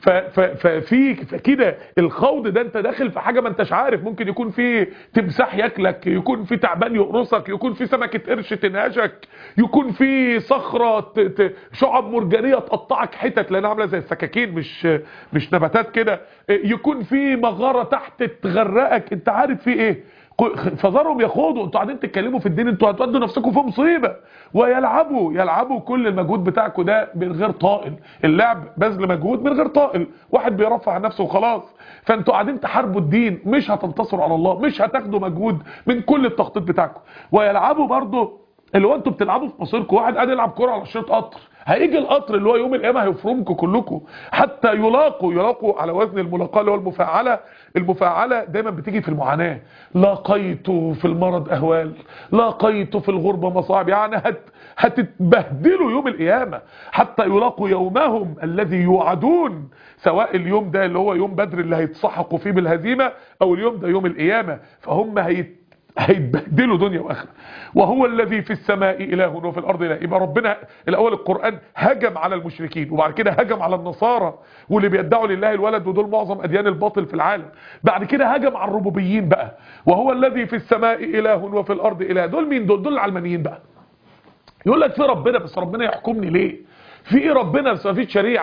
[SPEAKER 1] ففي كده الخوض ده انت داخل في حاجه ما انتش عارف، ممكن يكون في تمساح ياكلك، يكون في تعبان يقرصك، يكون في سمكه قرش تنهشك، يكون في صخره شعب مرجانيه تقطعك حتت لانها عامله زي السكاكين، مش نباتات كده، يكون في مغاره تحت تغرقك، انت عارف في ايه. فذرهم يخوضوا، انتوا قاعدين تتكلموا في الدين، انتوا هتودوا نفسكم في مصيبه. ويلعبوا كل المجهود بتاعكم ده من غير طائل، اللعب بذل مجهود من غير طائل، واحد بيرفع عن نفسه وخلاص. فانتوا قاعدين تحاربوا الدين، مش هتنتصروا على الله، مش هتاخدوا مجهود من كل التخطيط بتاعكم. ويلعبوا برضه، اللي هو انتوا بتلعبوا في مصيركم. واحد قاعد يلعب كوره على شريط قطر، هيجي القطر اللي هو يوم القيامه هيفرمكم كلكم، حتى يلاقوا على وزن الملاقاه اللي هو المفاعله. المفاعله دايما بتيجي في المعاناه. لاقيت في المرض اهوال، لاقيت في الغربه مصاعب. يعني هتتبهدلوا يوم القيامه حتى يلاقوا يومهم الذي يوعدون، سواء اليوم ده اللي هو يوم بدر اللي هيتسحقوا فيه بالهزيمه، او اليوم ده يوم القيامه، فهم هيتبهدلوا دنيا واخره. وهو الذي في السماء اله وفي الارض اله. يبقى ربنا الاول القران هجم على المشركين، وبعد كده هجم على النصارى واللي بيدعوا لله الولد، ودول معظم اديان الباطل في العالم. بعد كده هجم على الربوبيين بقى، وهو الذي في السماء اله وفي الارض اله. دول مين؟ دول العلمانيين بقى. يقول لك في ربنا، بس ربنا يحكمني ليه؟ في ايه ربنا بس ما فيش شريعه؟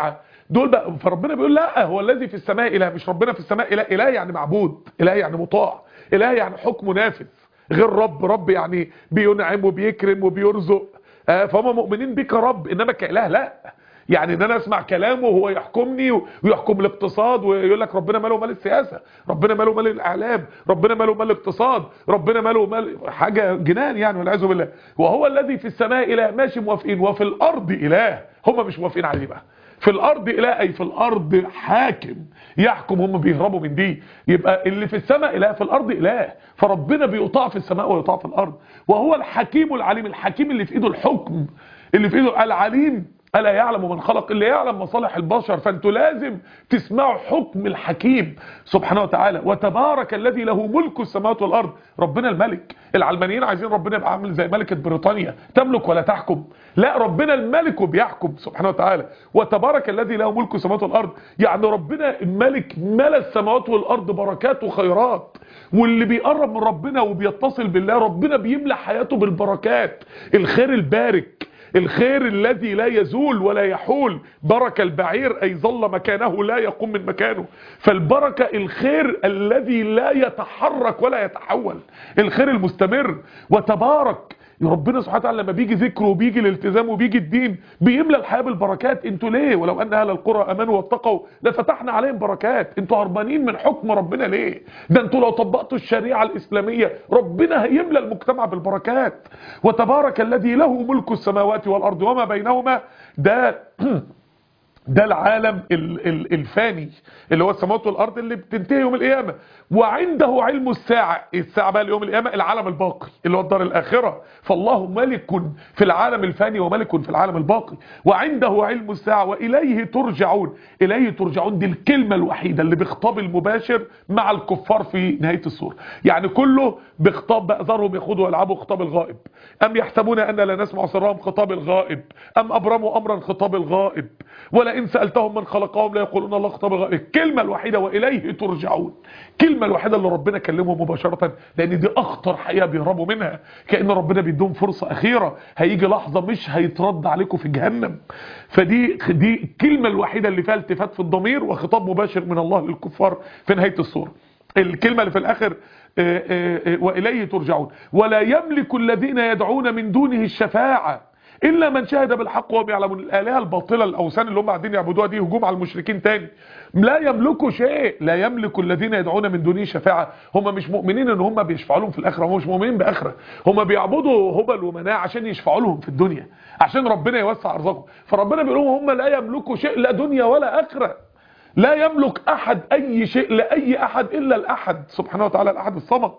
[SPEAKER 1] دول بقى. فربنا بيقول لا، هو الذي في السماء اله، مش ربنا في السماء اله. اله يعني معبود، اله يعني مطاع، اله يعني حكمه نافذ، غير رب يعني بينعم وبيكرم وبيرزق. فهم مؤمنين بك رب، انما كاله لا. يعني ان انا اسمع كلامه وهو يحكمني ويحكم الاقتصاد، ويقول لك ربنا ماله مال السياسه، ربنا ماله مال الاعلام، ربنا ماله مال الاقتصاد، ربنا ماله مال حاجه جنان يعني والعياذ بالله. وهو الذي في السماء اله، ماشي موافقين، وفي الارض اله، هم مش موافقين عليه بقى. في الارض اله اي في الارض حاكم يحكم، هم بيهربوا من دي. يبقى اللي في السماء اله، في الارض اله، فربنا بيطاع في السماء ويطاع في الارض. وهو الحكيم العليم، الحكيم اللي في ايده الحكم، اللي في ايده العليم، ألا يعلم من خلق، اللي يعلم مصالح البشر. فانتوا لازم تسمعوا حكم الحكيم سبحانه وتعالى. وتبارك الذي له ملك السماوات والارض، ربنا الملك. العلمانيين عايزين ربنا يبقى عامل زي ملكة بريطانيا، تملك ولا تحكم. لا، ربنا الملك وبيحكم سبحانه وتعالى. وتبارك الذي له ملك السماوات والارض، يعني ربنا الملك ملا السماوات والارض بركات وخيرات. واللي بيقرب من ربنا وبيتصل بالله، ربنا بيملى حياته بالبركات، الخير البارك، الخير الذي لا يزول ولا يحول. بركة البعير أي ظل مكانه لا يقوم من مكانه. فالبركة الخير الذي لا يتحرك ولا يتحول، الخير المستمر. وتبارك ربنا سبحانه وتعالى لما بيجي ذكره وبيجي الالتزام وبيجي الدين بيملى الحياة بالبركات. انتوا ليه؟ ولو ان اهل القرى امنوا واتقوا لفتحنا عليهم بركات. انتوا هربانين من حكم ربنا ليه؟ ده انتوا لو طبقتوا الشريعة الاسلامية ربنا هيملى المجتمع بالبركات. وتبارك الذي له ملك السماوات والارض وما بينهما. ده العالم الفاني اللي هو السماوات والارض اللي بتنتهي يوم القيامه. وعنده علم الساعه، الساعه بقى اليوم القيامه، العالم الباقي اللي هو الدار الاخره. فالله ملك في العالم الفاني وملك في العالم الباقي. وعنده علم الساعه واليه ترجعون. اليه ترجعون دي الكلمه الوحيده اللي بخطاب المباشر مع الكفار في نهايه السوره. يعني كله بخطاب بقى، ذرهم يخوضوا ويلعبوا، خطاب الغائب. ام يحسبون ان لا نسمع سرهم، خطاب الغائب. ام ابرموا امرا، خطاب الغائب. ولئن سألتهم من خلقهم لا يقولون الله، خطاب الغائب. الكلمة الوحيدة وإليه ترجعون، الكلمة الوحيدة اللي ربنا كلمهم مباشرة، لأن دي أخطر حقيقة بيهربوا منها. كأن ربنا بيدوم فرصة أخيرة، هيجي لحظة مش هيترد عليكم في جهنم. فدي الكلمة الوحيدة اللي فيها التفات في الضمير وخطاب مباشر من الله للكفار في نهاية السورة. الكلمة اللي في الآخر وإليه ترجعون. ولا يملك الذين يدعون من دونه الشفاعة إلا من شهد بالحق وهم يعلمون. الآلهة الباطلة، الأوثان اللي هم قاعدين يعبدوها دي هجوم على المشركين تاني. لا يملكوا شيء. لا يملك الذين يدعون من دونه شفاعة. هم مش مؤمنين ان هم بيشفعوا لهم في الآخرة، هم مش مؤمنين بآخرة. هم بيعبدوا هبل ومناع عشان يشفعوا لهم في الدنيا، عشان ربنا يوسع أرزاقهم. فربنا بيقول لهم هم لا يملكوا شيء، لا دنيا ولا آخرة. لا يملك أحد أي شيء لأي أحد إلا الأحد سبحانه وتعالى، الأحد الصمد.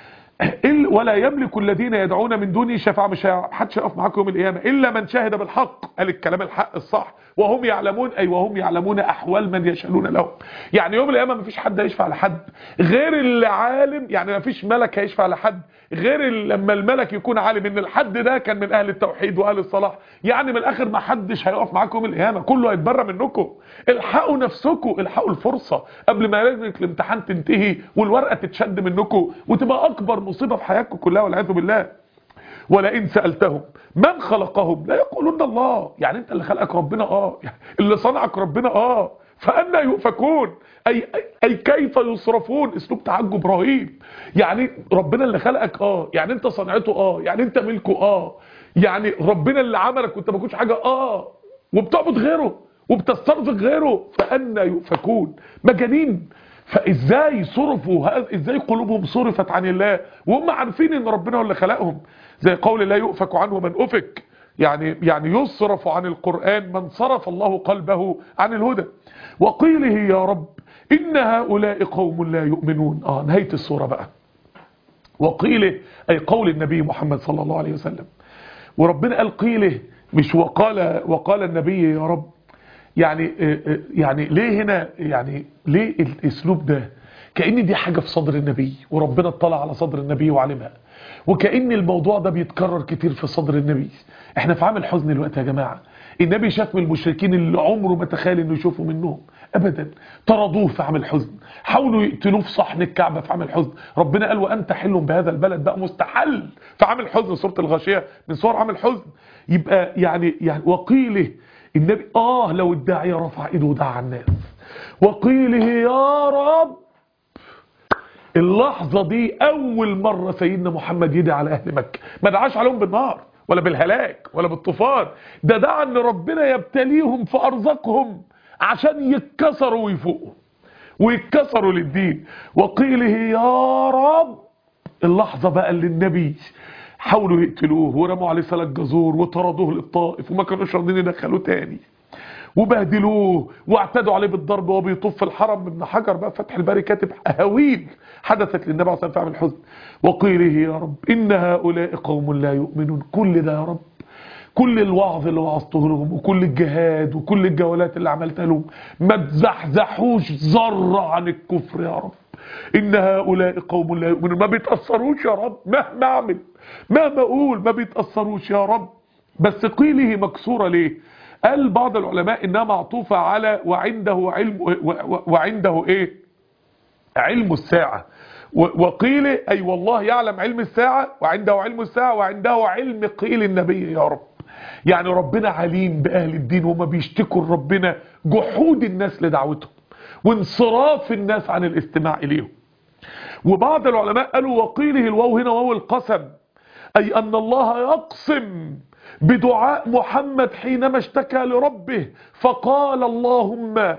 [SPEAKER 1] ولا يملك الذين يدعون من دونه شفاعة، مش حدش يقف معاكم يوم القيامة إلا من شهد بالحق، قال الكلام الحق الصح، وهم يعلمون، أي وهم يعلمون أحوال من يشهدون لهم. يعني يوم القيامة مفيش حد هيشفع لحد غير اللي عالم. يعني مفيش ملك هيشفع لحد غير لما الملك يكون عالم ان الحد ده كان من اهل التوحيد واهل الصلاح. يعني من الاخر ما حدش هيقف معاكم يوم القيامه، كله هيتبرى منكم. الحقوا نفسكم، الحقوا الفرصه قبل ما لجنه الامتحان تنتهي والورقه تتشد منكم وتبقى اكبر مصيبه في حياتكم كلها والعياذ بالله. ولئن سألتهم من خلقهم لا يقولون الله. يعني انت اللي خلقك ربنا، يعني اللي صنعك ربنا، فأنا يؤفكون، أي كيف يصرفون. اسلوب تعجب رهيب. يعني ربنا اللي خلقك، يعني انت صنعته، يعني انت ملكه، يعني ربنا اللي عملك وانت ما كنتش حاجة، وبتعبد غيره وبتسترزق غيره. فأنا يؤفكون، مجانين. فازاي صرفوا، ازاي قلوبهم صرفت عن الله وهم عارفين ان ربنا هو اللي خلقهم. زي قول لا يؤفك عنه من أفك، يعني يصرف عن القرآن من صرف الله قلبه عن الهدى. وقيله يا رب إن هؤلاء قوم لا يؤمنون. نهاية السورة بقى. وقيله أي قول النبي محمد صلى الله عليه وسلم. وربنا قال قيله مش وقال النبي يا رب. يعني ليه هنا، يعني ليه الاسلوب ده؟ كأن دي حاجة في صدر النبي وربنا اطلع على صدر النبي وعلمها، وكأن الموضوع ده بيتكرر كتير في صدر النبي. احنا في عام الحزن الوقت يا جماعة. النبي شاف من المشركين اللي عمره ما تخيل انه يشوفوا منهم ابدا، طردوه في عام الحزن، حاولوا يقتلوه في صحن الكعبة في عام الحزن. ربنا قال وانت حل بهذا البلد، بقى مستحل في عام الحزن. سورة الغاشية من سور عام الحزن. يبقى يعني وقيله النبي لو الداعية رفع ايده ودعا على الناس وقيله يا رب، اللحظة دي اول مرة سيدنا محمد يدعي على اهل مكة، ما دعاش عليهم بالنار ولا بالهلاك ولا بالطوفان، ده دعا ان ربنا يبتليهم في ارزاقهم عشان يتكسروا ويفوقوا ويتكسروا للدين. وقيله يا رب، اللحظة بقى اللي النبي حاولوا يقتلوه ورموا عليه سلك جزور وطردوه للطائف وما كانوش راضيين يدخلوه تاني وبهدلوه واعتدوا عليه بالضرب وهو بيطوف في الحرم. ابن حجر بقى فتح الباري كاتب اهاويل حدثت للنبي عليه الصلاه والسلام من الحزن. وقيله يا رب ان هؤلاء قوم لا يؤمنون. كل ده يا رب، كل الوعظ اللي وعظته لهم وكل الجهاد وكل الجولات اللي عملتها لهم ما تزحزحوش ذره عن الكفر يا رب. ان هؤلاء قوم لا يؤمنون، ما بيتاثروش يا رب مهما اعمل مهما اقول، ما بيتاثروش يا رب. بس قيله مكسوره ليه؟ قال بعض العلماء انها معطوفه على وعنده ايه؟ علم الساعه. وقيل اي والله يعلم علم الساعه وعنده علم الساعه وعنده علم قيل النبي يا رب. يعني ربنا عليم باهل الدين وما بيشتكوا ربنا جحود الناس لدعوتهم وانصراف الناس عن الاستماع اليهم. وبعض العلماء قالوا وقيله الواو هنا واو القسم، اي ان الله يقسم بدعاء محمد حينما اشتكى لربه فقال اللهم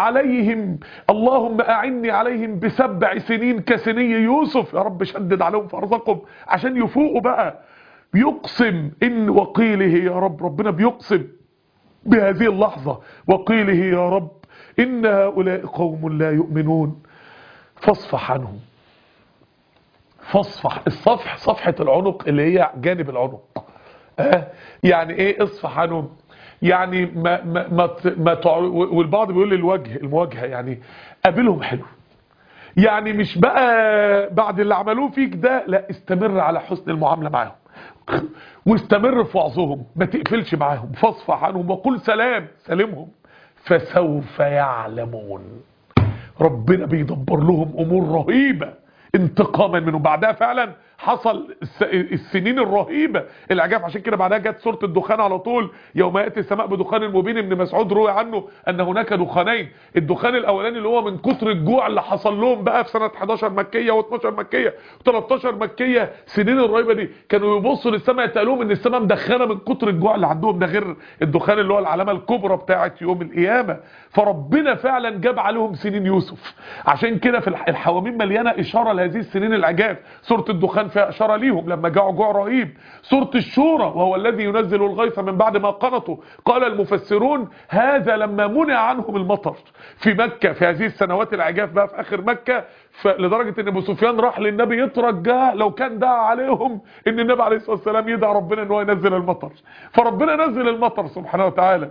[SPEAKER 1] اعني عليهم ب7 سنين كسني يوسف، يا رب شدد عليهم في ارزاقهم عشان يفوقوا بقى. بيقسم ان وقيله يا رب، ربنا بيقسم بهذه اللحظة وقيله يا رب ان هؤلاء قوم لا يؤمنون فاصفح عنهم. فاصفح، الصفح صفحة العنق اللي هي جانب العنق. يعني ايه اصفح عنهم؟ يعني والبعض بيقول الوجه المواجهة، يعني قابلهم حلو، يعني مش بقى بعد اللي عملوه فيك ده، لا استمر على حسن المعاملة معاهم واستمر في وعظهم، ما تقفلش معاهم. فاصفح عنهم وقل سلام، سلمهم فسوف يعلمون. ربنا بيدبر لهم امور رهيبة انتقاما منهم. بعدها فعلا حصل السنين الرهيبة العجاب، عشان كده بعدها جت سورة الدخان على طول، يوم يأتي السماء بدخان مبين. ابن مسعود روى عنه ان هناك دخانين، الدخان الاولاني اللي هو من كتر الجوع اللي حصل لهم بقى في سنة 11 مكية و12 مكية و13 مكية، سنين الرهيبة دي كانوا يبصوا للسماء يتقالوهم ان السماء مدخنة من كتر الجوع اللي عندهم، ده غير الدخان اللي هو العلامة الكبرى بتاعة يوم القيامة. فربنا فعلا جاب عليهم سنين يوسف، عشان كده في الحواميم مليانة اشارة لهذه السنين العجاب. سورة الدخان فيها اشاره ليهم لما جاعوا جوع رهيب. سوره الشورى وهو الذي ينزل الغيث من بعد ما قنطوا، قال المفسرون هذا لما منع عنهم المطر في مكه في هذه السنوات العجاف بقى في اخر مكه، لدرجه ان ابو سفيان راح للنبي يترجاه لو كان دعا عليهم ان النبي عليه الصلاه والسلام يدعى ربنا ان هو ينزل المطر، فربنا نزل المطر سبحانه وتعالى.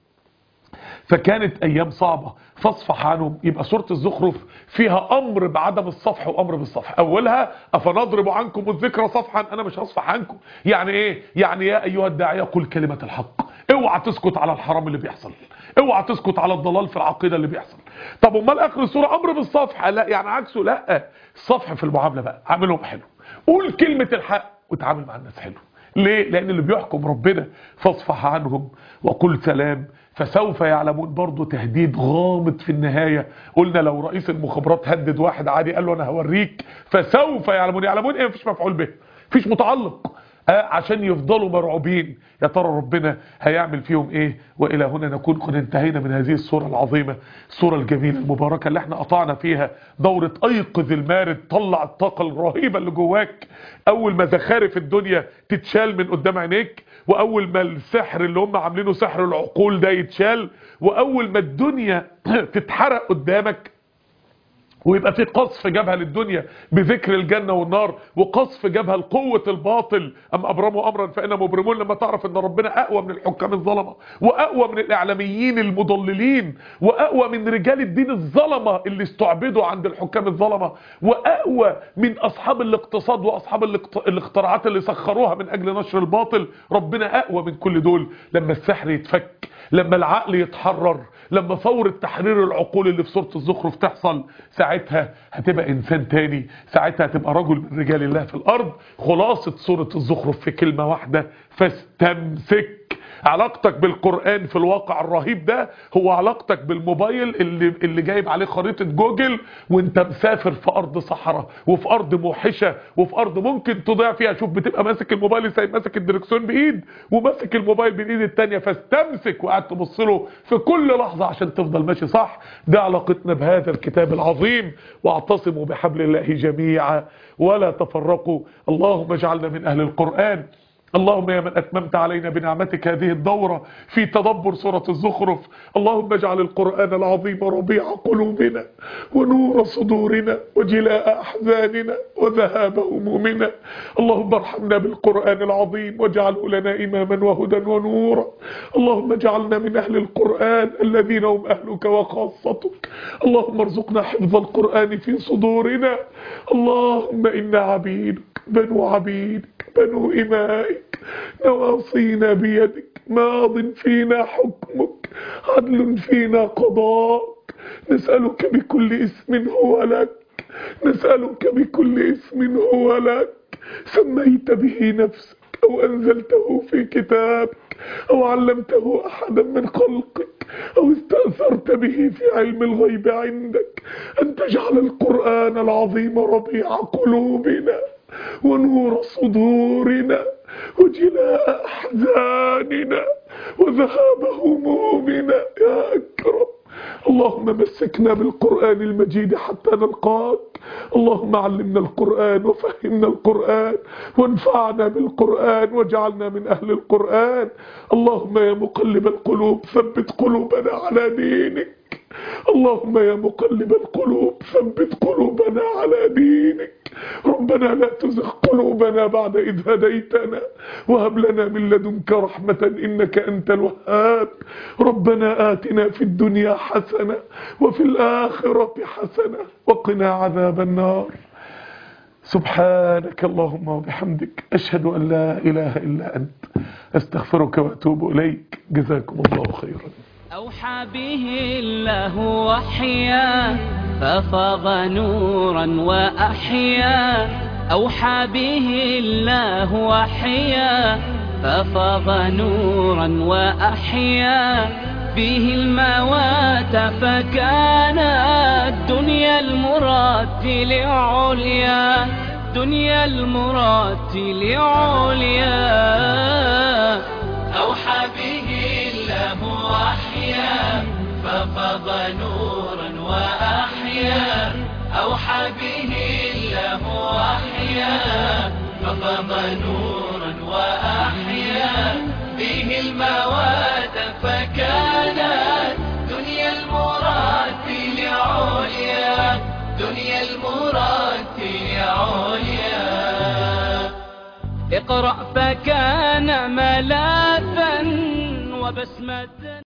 [SPEAKER 1] فكانت ايام صعبة. فاصفح عنهم، يبقى سورة الزخرف فيها امر بعدم الصفح وامر بالصفح. اولها افنضرب عنكم الذكر صفحا، انا مش هصفح عنكم. يعني ايه؟ يعني يا ايها الداعية قل كلمة الحق، اوعى تسكت على الحرام اللي بيحصل، اوعى تسكت على الضلال في العقيدة اللي بيحصل. طب امال اخر السورة امر بالصفح؟ لا يعني عكسه، لا الصفح في المعاملة بقى، عاملهم حلو، قول كلمة الحق وتعامل مع الناس حلو. ليه؟ لان اللي بيحكم ربنا. فاصفح عنهم وقل سلام فسوف يعلمون، برضو تهديد غامض في النهاية. قلنا لو رئيس المخابرات هدد واحد عادي قال له انا هوريك، فسوف يعلمون. يعلمون ايه؟ مفيش مفعول به، مفيش متعلق، عشان يفضلوا مرعوبين. يا ترى ربنا هيعمل فيهم ايه؟ والى هنا نكون قد انتهينا من هذه الصورة العظيمة، الصورة الجميلة المباركة اللي احنا قطعنا فيها دورة ايقظ المارد، طلع الطاقة الرهيبة اللي جواك. اول ما زخارف الدنيا تتشال من قدام عينيك، واول ما السحر اللي هم عاملينه سحر العقول ده يتشال، واول ما الدنيا تتحرق قدامك ويبقى في قصف جبهة للدنيا بذكر الجنة والنار، وقصف جبهة لقوة الباطل. أم أبرموا أمرا فإنا مبرمون. لما تعرف أن ربنا أقوى من الحكام الظلمة، وأقوى من الإعلاميين المضللين، وأقوى من رجال الدين الظلمة اللي استعبدوا عند الحكام الظلمة، وأقوى من أصحاب الاقتصاد وأصحاب الاختراعات اللي سخروها من أجل نشر الباطل. ربنا أقوى من كل دول. لما السحر يتفك، لما العقل يتحرر، لما ثورة تحرير العقول اللي في سورة الزخرف تحصل، ساعتها هتبقى انسان تاني، ساعتها هتبقى رجل من رجال الله في الارض. خلاصة سورة الزخرف في كلمة واحدة: فاستمسك. علاقتك بالقرآن في الواقع الرهيب ده هو علاقتك بالموبايل اللي جايب عليه خريطة جوجل وانت مسافر في ارض صحراء وفي ارض موحشة وفي ارض ممكن تضيع فيها. شوف بتبقى ماسك الموبايل سايب ماسك الدركسيون بايد وماسك الموبايل بالايد التانية، فاستمسك وقعد تبص له في كل لحظة عشان تفضل ماشي صح. ده علاقتنا بهذا الكتاب العظيم. واعتصموا بحبل الله جميعا ولا تفرقوا. اللهم اجعلنا من اهل القرآن. اللهم يا من أتممت علينا بنعمتك هذه الدورة في تدبر سورة الزخرف، اللهم اجعل القرآن العظيم ربيع قلوبنا ونور صدورنا وجلاء أحزاننا وذهاب همومنا. اللهم ارحمنا بالقرآن العظيم واجعله لنا إماما وهدى ونورا. اللهم اجعلنا من أهل القرآن الذين هم أهلك وخاصتك. اللهم ارزقنا حفظ القرآن في صدورنا. اللهم إنا عبيدك بنو عبيدك بنو إمائك نواصينا بيدك ماض فينا حكمك عدل فينا قضاءك. نسألك بكل اسم هو لك، نسألك بكل اسم هو لك سميت به نفسك أو أنزلته في كتابك أو علمته أحدا من خلقك أو استأثرت به في علم الغيب عندك أن تجعل القرآن العظيم ربيع قلوبنا ونور صدورنا وجلاء أحزاننا وذهاب همومنا يا أكرم. اللهم مسكنا بالقرآن المجيد حتى نلقاك. اللهم علمنا القرآن وفهمنا القرآن وانفعنا بالقرآن واجعلنا من أهل القرآن. اللهم يا مقلب القلوب ثبت قلوبنا على دينك. اللهم يا مقلب القلوب ثبت قلوبنا على دينك. ربنا لا تزغ قلوبنا بعد إذ هديتنا وهب لنا من لدنك رحمة إنك أنت الوهاب. ربنا آتنا في الدنيا حسنة وفي الآخرة حسنة وقنا عذاب النار. سبحانك اللهم وبحمدك أشهد أن لا إله إلا أنت أستغفرك وأتوب إليك. جزاكم الله خيرا.
[SPEAKER 2] أوحى به الله وحيا ففاض نورا وأحيا. أوحى به الله وحيا ففاض نورا وأحيا. فيه الموات فكان الدنيا المراد لعليا. دنيا المراد لعليا. أوحى به الله وحيا ففاض نورا وأحيا. أوحى به الله وحيا ففاض نورا وأحيا. به المواد فكانت دنيا المراد لعليا. دنيا المراد لعليا. اقرأ فكان ملاذا وبسمة